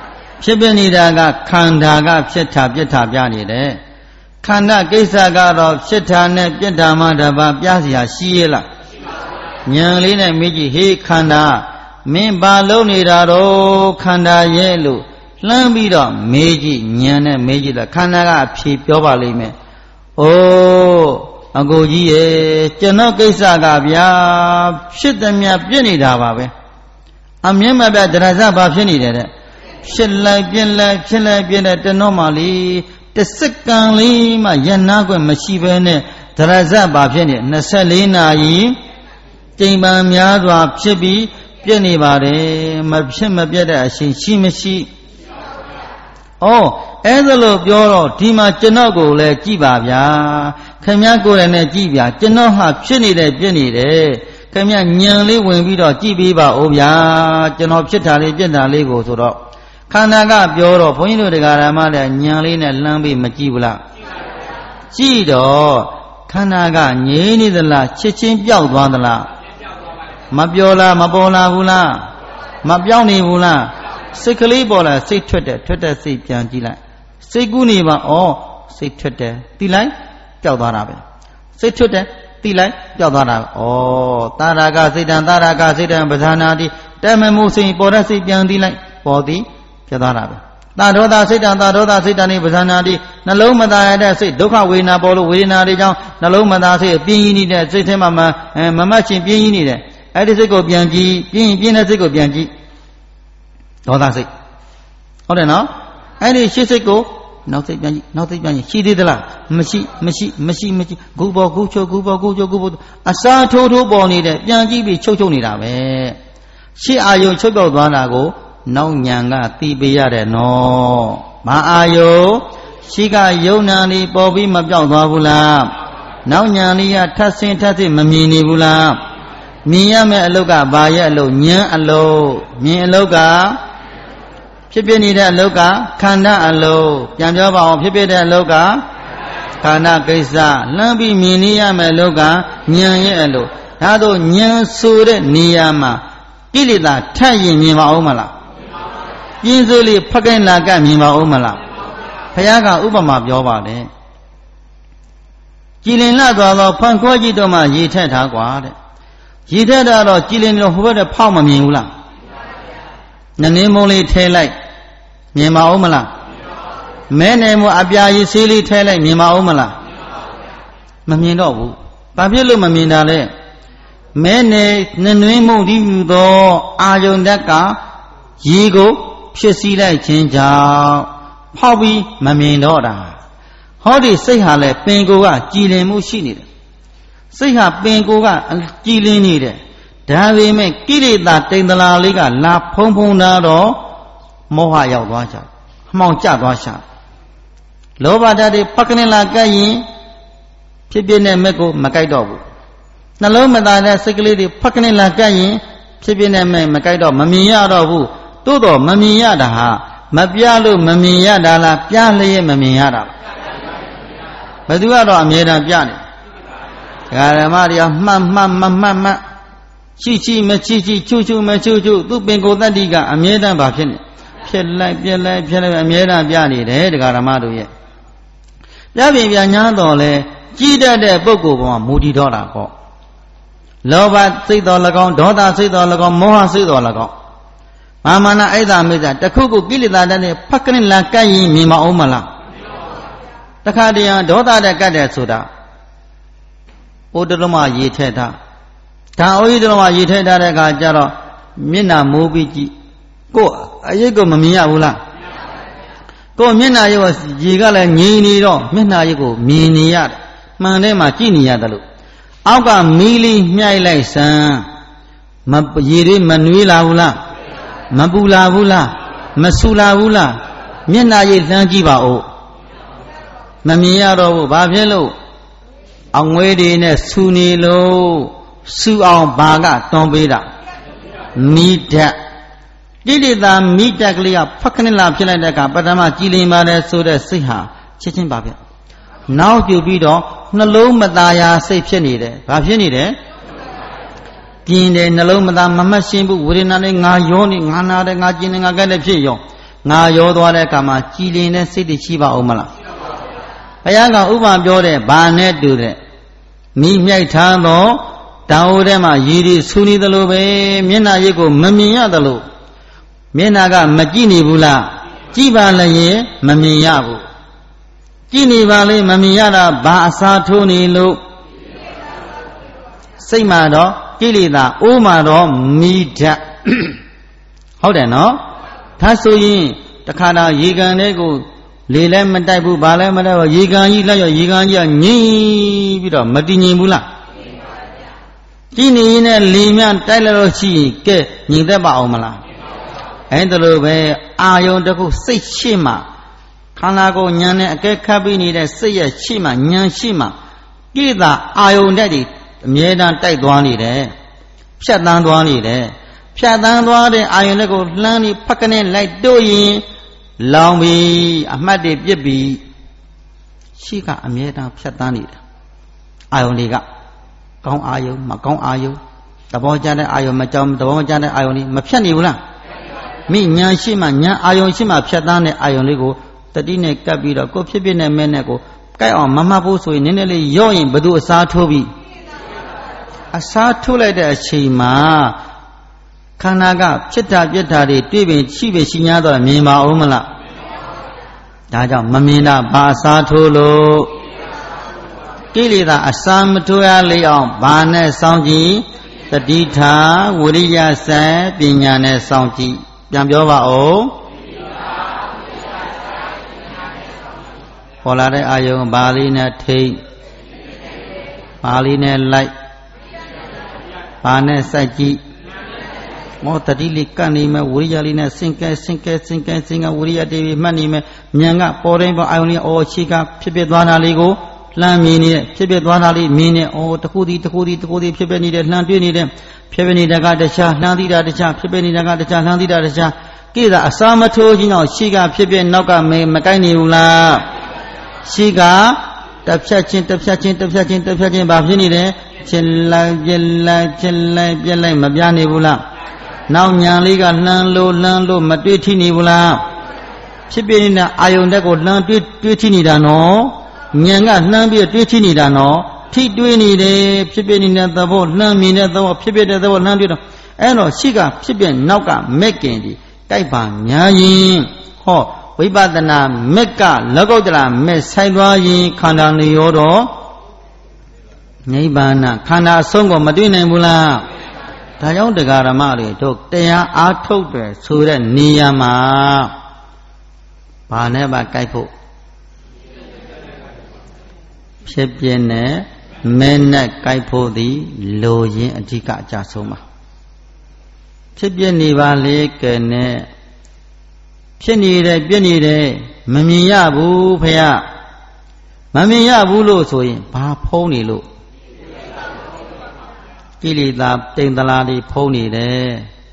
S1: ဖြစ်ပြနေတာကခန္ဓာကဖြစ်တာပြစ်တာပြနေတယ်ခန္ဓာကိစ္စကတော့ဖြစ်တာနဲ့ပြစ်တာမှတပါပြစရာရှိရလားရှိပါဘူးဉာဏ်လေးနဲ့မေးကြည့်ဟေးခန္ဓာမင်းဘာလုံးနေတာတော့ခန္ဓာရဲ့လို့လှမ်းပြီးတော့မေးကြည့်ဉာဏ်နဲ့မေးကြည့်လားခန္ဓာကအဖြေပြောပါလိမ့်မယ်အိုးအကိုကြီးရဲ့ကျွန်တော်ကိစ္စကဗျာဖြစ်သည်များပြစ်နေတာပါပဲအမြင်မပြဒရဇဘာဖြစ်နေတယ်တဲ့ဖြစ်လိုက်ပြစ်လိုက်ဖြစ်လိုက်ပြစ်လိုက်တနောမှလေတစက္ကန့်လေးမှယနာခွင့်မရှိဘဲနဲ့ဒရဇဘာဖြစ်နေ၂၄နာရီကြိမ်ပန်များစွာဖြစ်ပြီးပြစ်နေပါတယ်မဖြစ်မပြတ်တဲ့အရှင်ရှိမရှိဩအဲ့ဒါလို့ပြောတော့ဒီမှာကျွန်တော်ကိုလည်းကြည်ပါဗျာခင်ဗျားကိုယ်လည်းနဲ့ကြည်ဗျာကျွန်တော်ဟာဖြစ်နေတယ်ပြစ်နေတယ်ခင်ဗျားညံလေးဝင်ပြီးတော့ကြည်ပေးပါဦးဗျာကျွန်တော်ဖြစ်တာလေးပြစ်တာလေးကိုဆိုတော့ခန္ဓာကပြောတော့ဘုန်းကြီးတို့တရားဓမ္မလည်းညံလေးနဲ့လှမ်းပြီးမကြည့်ဘူးလားကြည့်တော့ခန္ဓာကငြိမ်းနေသလားချစ်ချင်းပြောက်သွားသလားမပြောလားမပေါ်လာဘူးလားမပြောင်းနေဘူးလားစိတ်ကလေးပေါ်လာစိတ်ထွက်တယ်ထွက်တဲ့စိတ်ပြန်ကြည့်လိုက်စိတ်ကူးနေပါဩစိတ်ထွက်တယ်တီးလိုက်ပျောက်သွားတာပဲစိတ်ထွက်တယ်တီးလိုက်ပျောက်သွားတာဩတာရာကစိတ်တံတာရာကစိတ်တံပဇာနာတိတမမှုစိတ်ပေါ်တဲ့စိတ်ပြန်တီးလိုက်ပေါ်သည်ပျောက်သွားတာပဲတာဒေါသစိတ်တံတာဒေါသစိတ်တံနေပဇာနာတိနှလုံးမသားရတဲ့စိတ်ဒုက္ခဝေဒနာပေါ်လို့ဝေဒနာတွေကြောင့်နှလုံးမသားစိတ်ပြင်းရင်းနေတဲ့စိတ်ထဲမှာမမမတ်ချင်းပြင်းရင်းနေတယ်အဲ့ဒီစိတ်ကိုပြန်ကြည့်ပြင်းပြင်းတဲ့စိတ်ကိုပြန်ကြည့်ဒေါသစိတ်ဟုတ်တယ်နော်အဲ့ဒီရှေ့စိတ်ကိုနောက်စိတ်ပြန်ကြည့်နောက်စိတ်ပြန်ကြည့်ရှိသေးသလားမရှိမရှိမရှိမရှိဂုဘောဂုချုပ်ဂုဘောဂုချုပ်ဂုဘောအစာထိုးထိုးပေါ်နေတယ်ပြန်ကြည့်ပြီးချုပ်ချုပ်နေတာပဲရှေ့အာယုံချုပ်ပြောက်သွားတာကိုနောက်ညာကသိပေးရတယ်နော်ဘာအာယုံရှိကယုံနာနေပေါ်ပြီးမပြောက်သွားဘူးလားနောက်ညာလေးကထပ်ဆင်းထပ်ဆင်းမမြင်နေဘူးလားမြင်ရမယ့်အလုတ်ကဘာရဲ့အလုတ်ဉာဏ်အလုတ်မြင်အလုတ်ကဖြစ်ပြနေတဲ့အလုတ်ကခန္ဓာအလုတ်ပြန်ပြောပါအောင်ဖြစ်ပြတဲ့အလုတ်ကခန္ဓာကိစ္စလှမ်းပြီးမြင်နေရမယ့်အလုတ်ကဉာဏ်ရဲ့အလုတ်ဒါတို့ဉာဏ်ဆိုတဲ့နေရာမှာကိလေသာထပ်ရင်မြင်ပါဦးမလားပြင်းစိုးလေးဖက်ကင်လာကမြင်ပါဦးမလားဘုရားကဥပမာပြောပါတယ်ကြည်လင်လာသွားသောဖန်ခေါ်ကြည့်တော့မှရေထက်ထားกว่าတဲ့ရေထက်တာတော့ကြည်လင်တော့ဟိုဘက်တဖောက်မမြင်ဘူးလားနည်းနည်းမုံလေးထဲလိုက်မြင်ပါဦးမလားမဲနယ်မအပြာရည်ဆေးလေးထဲလိုက်မြင်ပါဦးမလားမမြင်တော့ဘူးဘာဖြစ်လို့မမြင်တာလဲမဲနယ်နည်းနည်းမုံဒီယူသောအာယုန်တက်ကရေကိုဖြစ်စည်းလိုက်ခြင်းကြောင့်ဖောက်ပြီးမမြင်တော့တာဟောဒီစိတ်ဟာလဲပင်ကိုကကြည်လင်မှုရှိနေတယ်စိတ်ဟာပင်ကိုကကြည်လင်နေတယ်ဒါပေမဲ့ကိလေသာတိမ်တလာလေးကလာဖုံဖုံတာတော့မောဟရောက်သွားချာအမှောင်ကျသွားချာလောဘဓာတ်တွေဖက်ကနေလာကပ်ရင်ဖြစ်ဖြစ်နဲ့မဲ့ကိုမကြိုက်တော့ဘူးနှလုံးမသားတဲ့စိတ်ကလေးတွေဖက်ကနေလာကပ်ရင်ဖြစ်ဖြစ်နဲ့မဲ့မကြိုက်တော့မမြင်ရတော့ဘူးတိုးတော့မမြင်ရတာဟာမပြလို့မမြင်ရတာလားပြလျက်မမြင်ရတာဘယ်သူကတော့အမြဲတမ်းပြနေဒကာဓမ္မတွေကမှတ်မှတ်မမှတ်မှတ်ရှိရှိမချိချိချူချူမချူချူသူပင်ကိုယ်တတ္တိကအမြဲတမ်းဘာဖြစ်နေဖြစ်လိုက်ပြက်လိုက်ဖြစ်လိုက်အမြဲတမ်းပြနေတယ်ဒကာဓမ္မတို့ရဲ့ပြပြင်ပြညာတော်လဲကြီးတတ်တဲ့ပုဂ္ဂိုလ်ပေါ်မှာမူတည်တော့တာပေါ့လောဘစိတ်တော်၎င်းဒေါသစိတ်တော်၎င်းမောဟစိတ်တော်၎င်းမာမနာအိဒါမိစ္ဆာတခုခုကိလေသာတတ်တဲ့ဖက်ကနေလာကပ်ရင်မြင်မအောင်မလားတခါတည်းဒေါသတဲ့ကတ်တဲ့ဆိုတာဩတရမရေထဲတာဒါဩဤတရမရေထဲတာတဲ့အခါကျတော့မျက်နှာမိုးပြီးကြည့်ကိုယ်အရိပ်ကိုမမြင်ရဘူးလားကိုယ်မျက်နှာရုပ်ရေကလည်းငြိမ်နေတော့မျက်နှာရုပ်ကိုမြင်နေရတယ်မှန်တယ်မှာကြည့်နေရတယ်လို့အောက်ကမီးလေးမြှိုက်လိုက်စမ်းမရေတွေမနွေးလာဘူးလားမပူလာဘူးလားမဆူလာဘူးလားမျက်နှာရိပ်လှမ်းကြည့်ပါဦးမမြင်ရတော့ဘူးဘာဖြစ်လို့အငွေးတွေနဲ့ဆူနေလို့ဆူအောင်ဘာကတွန်းပေးတာမိဓာတ်တိတိတာမိဓာတ်ကလေးကဖက်ခဏလာဖြစ်လိုက်တဲ့အခါပထမကြည်လင်ပါတယ်ဆိုတဲ့စိတ်ဟာချက်ချင်းပါဗျနောက်ကြည့်ပြီးတော့နှလုံးမသားရာစိတ်ဖြစ်နေတယ်ဘာဖြစ်နေတယ်ပြင်းတယ်နှလုံးမသားမမှတ်ရှင်းဘူးဝေဒနာနဲ့ငါရောနေငါနာတယ်ငါကျင်တယ်ငါကဲ့တယ်ဖြစ်ရောငါရောသွားတဲ့အခါမှာကြည်လင်တဲ့စိတ်တွေရှိပါဦးမလားဘုရားကဥပမာပြောတဲ့ဘာနဲ့တူတဲ့မိမြိုက်ထားသောတောင်အိုထဲမှာရည်ရည်ဆူနေသလိုပဲမျက်နှာရိပ်ကိုမမြင်ရသလိုမျက်နှာကမကြည့်နေဘူးလားကြည့်ပါလည်းရင်မမြင်ရဘူးကြည့်နေပါလေမမြင်ရတာဘာအစားထိုးနေလို့စိတ်မှာတော့ကိလေသာအိုးမှာတော့မိဓာတ်ဟုတ်တယ်နော်ဒါဆိုရင်တခါတော့ရေကန်လေးကိုလေလည်းမတိုက်ဘူးဘာလည်းမတိုက်ဘူးရေကန်ကြီးလက်ရရေကန်ကြီးကငြိပြီးတော့မတည်ငြိမ်ဘူးလားကြည်နေရင်လည်းလေမြတိုက်လို့ရှိရင်ကဲညီသက်ပါအောင်မလားအဲ့ဒါလိုပဲအာယုံတစ်ခုစိတ်ရှိမှခန္ဓာကိုယ်ဉာဏ်နဲ့အကဲခတ်ပြီးနေတဲ့စိတ်ရဲ့ရှိမှဉာဏ်ရှိမှကိလေသာအာယုံတက်တွေအမြဲတမ်းတိုက်သွားနေတယ်ဖြတ်တန်းသွားနေတယ်ဖြတ်တန်းသွားတဲ့အာယုံတွေကိုလှမ်းပြီးဖက်ကနေလိုက်တို့ရင်လောင်ပြီးအမှတ်တွေပြစ်ပြီးရှိကအမြဲတမ်းဖြတ်တန်းနေတယ်အာယုံတွေကကောင်းအာယုံမကောင်းအာယုံသဘောကျတဲ့အာယုံမကြောင်းသဘောမကျတဲ့အာယုံတွေမဖြတ်နေဘူးလားမိညာရှိမှညာအာယုံရှိမှဖြတ်တန်းတဲ့အာယုံလေးကိုတတိနဲ့ကပ်ပြီးတော့ကိုဖြစ်ဖြစ်နဲ့မဲနဲ့ကိုကြိုက်အောင်မမှတ်ဖို့ဆိုရင်နည်းနည်းလေးရော့ရင်ဘယ်သူအစားထိုးပြီးအစားထိုးလိုက်တဲ့အချိန်မှာခန္ဓာကဖြစ်တာပြက်တာတွေတွေ့ပင်ရှိပဲရှိ냐တော့မြင်ပါဦးမလားဒါကြောင့်မမြင်တာဘာအစားထိုးလို့ကိလေသာအစာမထိုးရလေအောင်ဘာနဲ့စောင့်ကြည့်တတိထာဝိရိယစံပညာနဲ့စောင့်ကြည့်ပြန်ပြောပါဦးပေါ်လာတဲ့အာယုံဘာလေးနဲ့ထိတ်ဘာလေးနဲ့လိုက်ဘာနဲ့စိုက်ကြည့်မောတတိလေးကန့်နေမယ်ဝိရိယလေးနဲ့စင်ကဲစင်ကဲစင်ကဲစင်ကဝိရိယတေးပြီးမှတ်နေမယ်ဉာဏ်ကပေါ်တိုင်းပေါ်အာယုံလေးအော်ရှိကဖြစ်ဖြစ်သွားတာလေးကိုလှမ်းမြင်နေတဲ့ဖြစ်ဖြစ်သွားတာလေးမြင်နေအော်တခုဒီတခုဒီတခုဒီဖြစ်ဖြစ်နေတဲ့လှမ်းတွေ့နေတဲ့ဖြစ်ဖြစ်နေတာကတခြားလှမ်းသိတာတခြားဖြစ်ဖြစ်နေတာကတခြားလှမ်းသိတာတခြားကိလေသာအစာမထိုးခြင်းတော့ရှိကဖြစ်ဖြစ်နောက်ကမမကိုက်နေဘူးလားရှိကတစ်ဖြတ်ချင်းတစ်ဖြတ်ချင်းတစ်ဖြတ်ချင်းတစ်ဖြတ်ချင်းဘာဖြစ်နေတယ်ချစ်လိုက်ပြက်လိုက်ချစ်လိုက်ပြက်လိုက်မပြနေဘူးလားနောက်ညာလေးကလှမ်းလို့လှမ်းလို့မတွေ့ထိနေဘူးလားဖြစ်ဖြစ်နေတာအာယုန်တက်ကိုလှမ်းတွေ့တွေ့ထိနေတာနော်ဉာဏ်ကလှမ်းပြီးတွေ့ထိနေတာနော်ထိတွေ့နေတယ်ဖြစ်ဖြစ်နေတဲ့သဘောလှမ်းမြင်တဲ့သဘောဖြစ်ဖြစ်တဲ့သဘောလှမ်းတွေ့တော့အဲ့တော့ရှိကဖြစ်ဖြစ်နောက်ကမက်ကင်ဒီတိုက်ပါညာရင်ဟောဝိပဿနာမက်ကလောကုတ္တရာမက်ဆိုင်သွားရင်ခန္ဓာနေရောတော့နိဗ္ဗာန်ခန္ဓာအဆုံးကိုမတွေ့နိုင်ဘူးလားဒါကြောင့်တရားဓမ္မတွေတို့တရားအားထုတ်တယ်ဆိုတဲ့နေရာမှာဘာနဲ့ပါကြိုက်ဖို့ဖြစ်ပြနဲ့မဲနဲ့ကြိုက်ဖို့သည်လိုရင်းအဓိကအကြဆုံးပါဖြစ်ပြနေပါလေကဲနဲ့ဖြစ်နေတယ်ပြည့်နေတယ်မမြင်ရဘူးဖေရမမြင်ရဘူးလို့ဆိုရင်ဘာဖုံးနေလို့ကိလေသာတိမ်တလားတွေဖုံးနေတယ်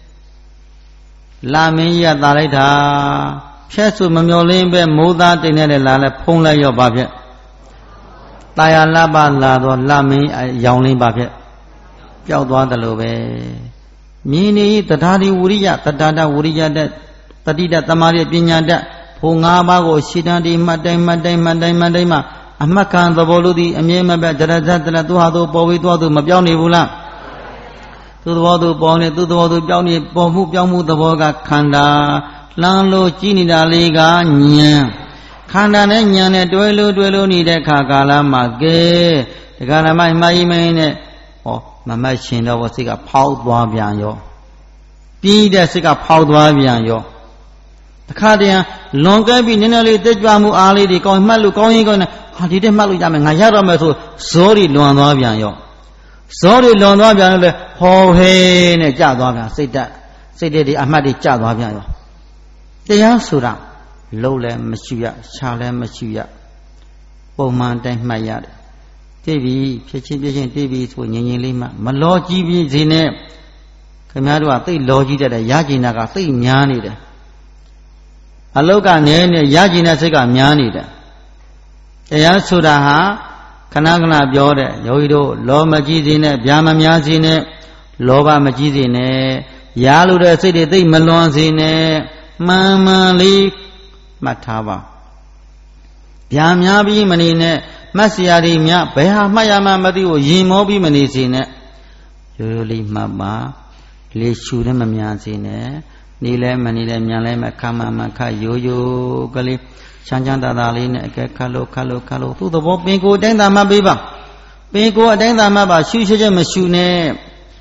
S1: လာမင်းကြီးကသာလိုက်တာဖြက်ဆိုမမျောလင်းပဲမိုးသားတိမ်နေတဲ့လာလဲဖုံးလိုက်ရောပါဖြက်တာယာလပလာတော့လာမင်းရောင်လင်းပါဖြက်ပျောက်သွားတယ်လို့ပဲမြင်နေတထာတိဝိရိယတတ္တဝိရိယတဲ့တတိတသမာဓိပညာတတ်ဖို့၅ပါးကိုရှင်းတန်းဒီမှတ်တိုင်းမှတ်တိုင်းမှတ်တိုင်းမှတ်တိုင်းမှာအမှတ်ခံသဘောလို့ဒီအမြဲမပြတ်တရဇတ်တရသူဟာသူပေါ်ဝေးသွားသူမပြောင်းနေဘူးလားသူသဘောသူပေါ်နေသူသဘောသူပြောင်းနေပေါ်မှုပြောင်းမှုသဘောကခန္ဓာလှမ်းလို့ကြည့်နေတာလေးကဉာဏ်ခန္ဓာနဲ့ဉာဏ်နဲ့တွဲလို့တွဲလို့နေတဲ့ခါကာလမှာကဲဒီကရမိုင်းမိုင်းမင်းနဲ့ဟောမမတ်ရှင်တော့စိတ်ကဖောက်သွားပြန်ရောပြီးတဲ့စိတ်ကဖောက်သွားပြန်ရောတခါတည်းလွန်ကဲပြီးနည်းနည်းလေးတက်ကြွမှုအားလေးတွေကောင်းမှတ်လို့ကောင်းရင်ကောင်းနေဟာဒီတက်မှတ်လို့ရမယ်ငါရတော့မယ်ဆိုဇောတွေလွန်သွားပြန်ရောဇောတွေလွန်သွားပြန်လို့လေဟောဟဲနဲ့ကြသွားပြန်စိတ်တက်စိတ်တွေအမှတ်တွေကြသွားပြန်ရောတရားဆိုတာလုံးလည်းမရှိရခြားလည်းမရှိရပုံမှန်တိုင်းမှတ်ရတယ်သိပြီဖြစ်ချင်းဖြစ်ချင်းသိပြီဆိုငြိမ်ငြိမ်လေးမှမလောကြီးပြီးစေနဲ့ခင်ဗျားတို့ကသိလောကြီးတတ်တယ်ရကျင်တာကသိများနေတယ်အလုတ်ကနဲနဲ့ရကျင်တဲ့စိတ်ကများနေတယ်တရားဆိုတာဟာခဏခဏပြောတဲ့ယောဂီတို့လောမကြီးစေနဲ့ဗျာမများစေနဲ့လောဘမကြီးစေနဲ့ရားလို့တဲ့စိတ်တွေသိမလွန်စေနဲ့ mama li matava Yamyabi manine Masyari mya Beha mayama madiwo Yimobi manisine Yoyoli mama Le shure mamyasine Nile manile myale makama maka yoyo Kali Chanchanda daline Ke kalo kalo kalo Tu the bob Pinko denda mabiba Pinko denda maba Shushaja mashune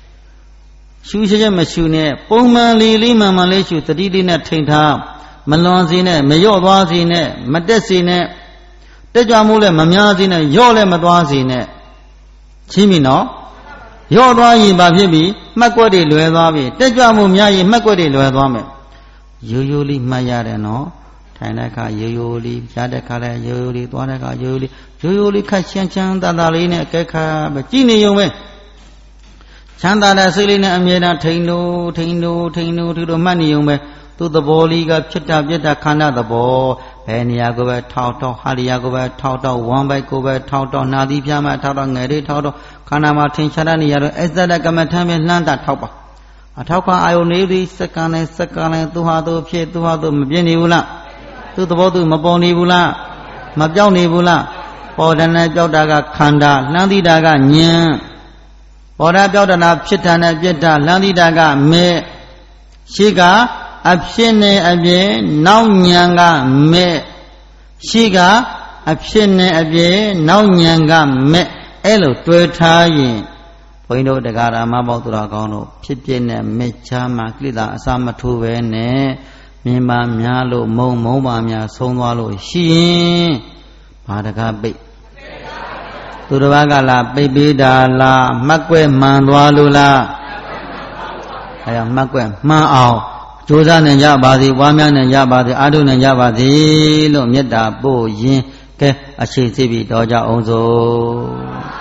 S1: Shushaja mashune Puma lili mama lechu Tadidina tinta Malonzine Mayodwazine Madesine Tejamule mamyazine Yole madwazine Chimi no Yodwayi babibi Makwadi luedabi Tejamu myayi makwadi luedame Yoyoli mayare no Tainaka yoyoli Yadekale yoyoli Tuaneka yoyoli Yoyoli kashan chanda daline Keka Bajini yume Chanda da siline amyena Tainu Tainu Tainu Tainu mani yume Tu the boliga Chita Jeta Kana the ball Penia go by Tauto Halia go by Tauto one by go by Tauto Nadi Piama Tauto Neri Tauto Kanama Tincharani Ezda Gamatami Nanda Taupa Atauka Ioneri Sakane Sakane Tuhado Pie Tuhado Mabini Ula Tu the Bodu Maboni Ula Mabjoni Ula Podana Jodaga Kanda Nandi Daga Nyan Poda Jodana Chitana Jeta Nandi Daga Me Shiga Abshine abye now nyanga me Shiga Abshine abye now nyanga me Elo twetayin Poindo de gara mabotura gono Pipine mecha maklida asama tuwene Mima myalo mo moma mya sonwalo Shin Padaka be Turuwaga la baby da la Makwe mandwalu la Aya makwe ma Joza ne jabadi, Wamya ne jabadi, Adu ne jabadi, Lo Meta Bo Yin, Ke Ashi Tibi Doja Onzo.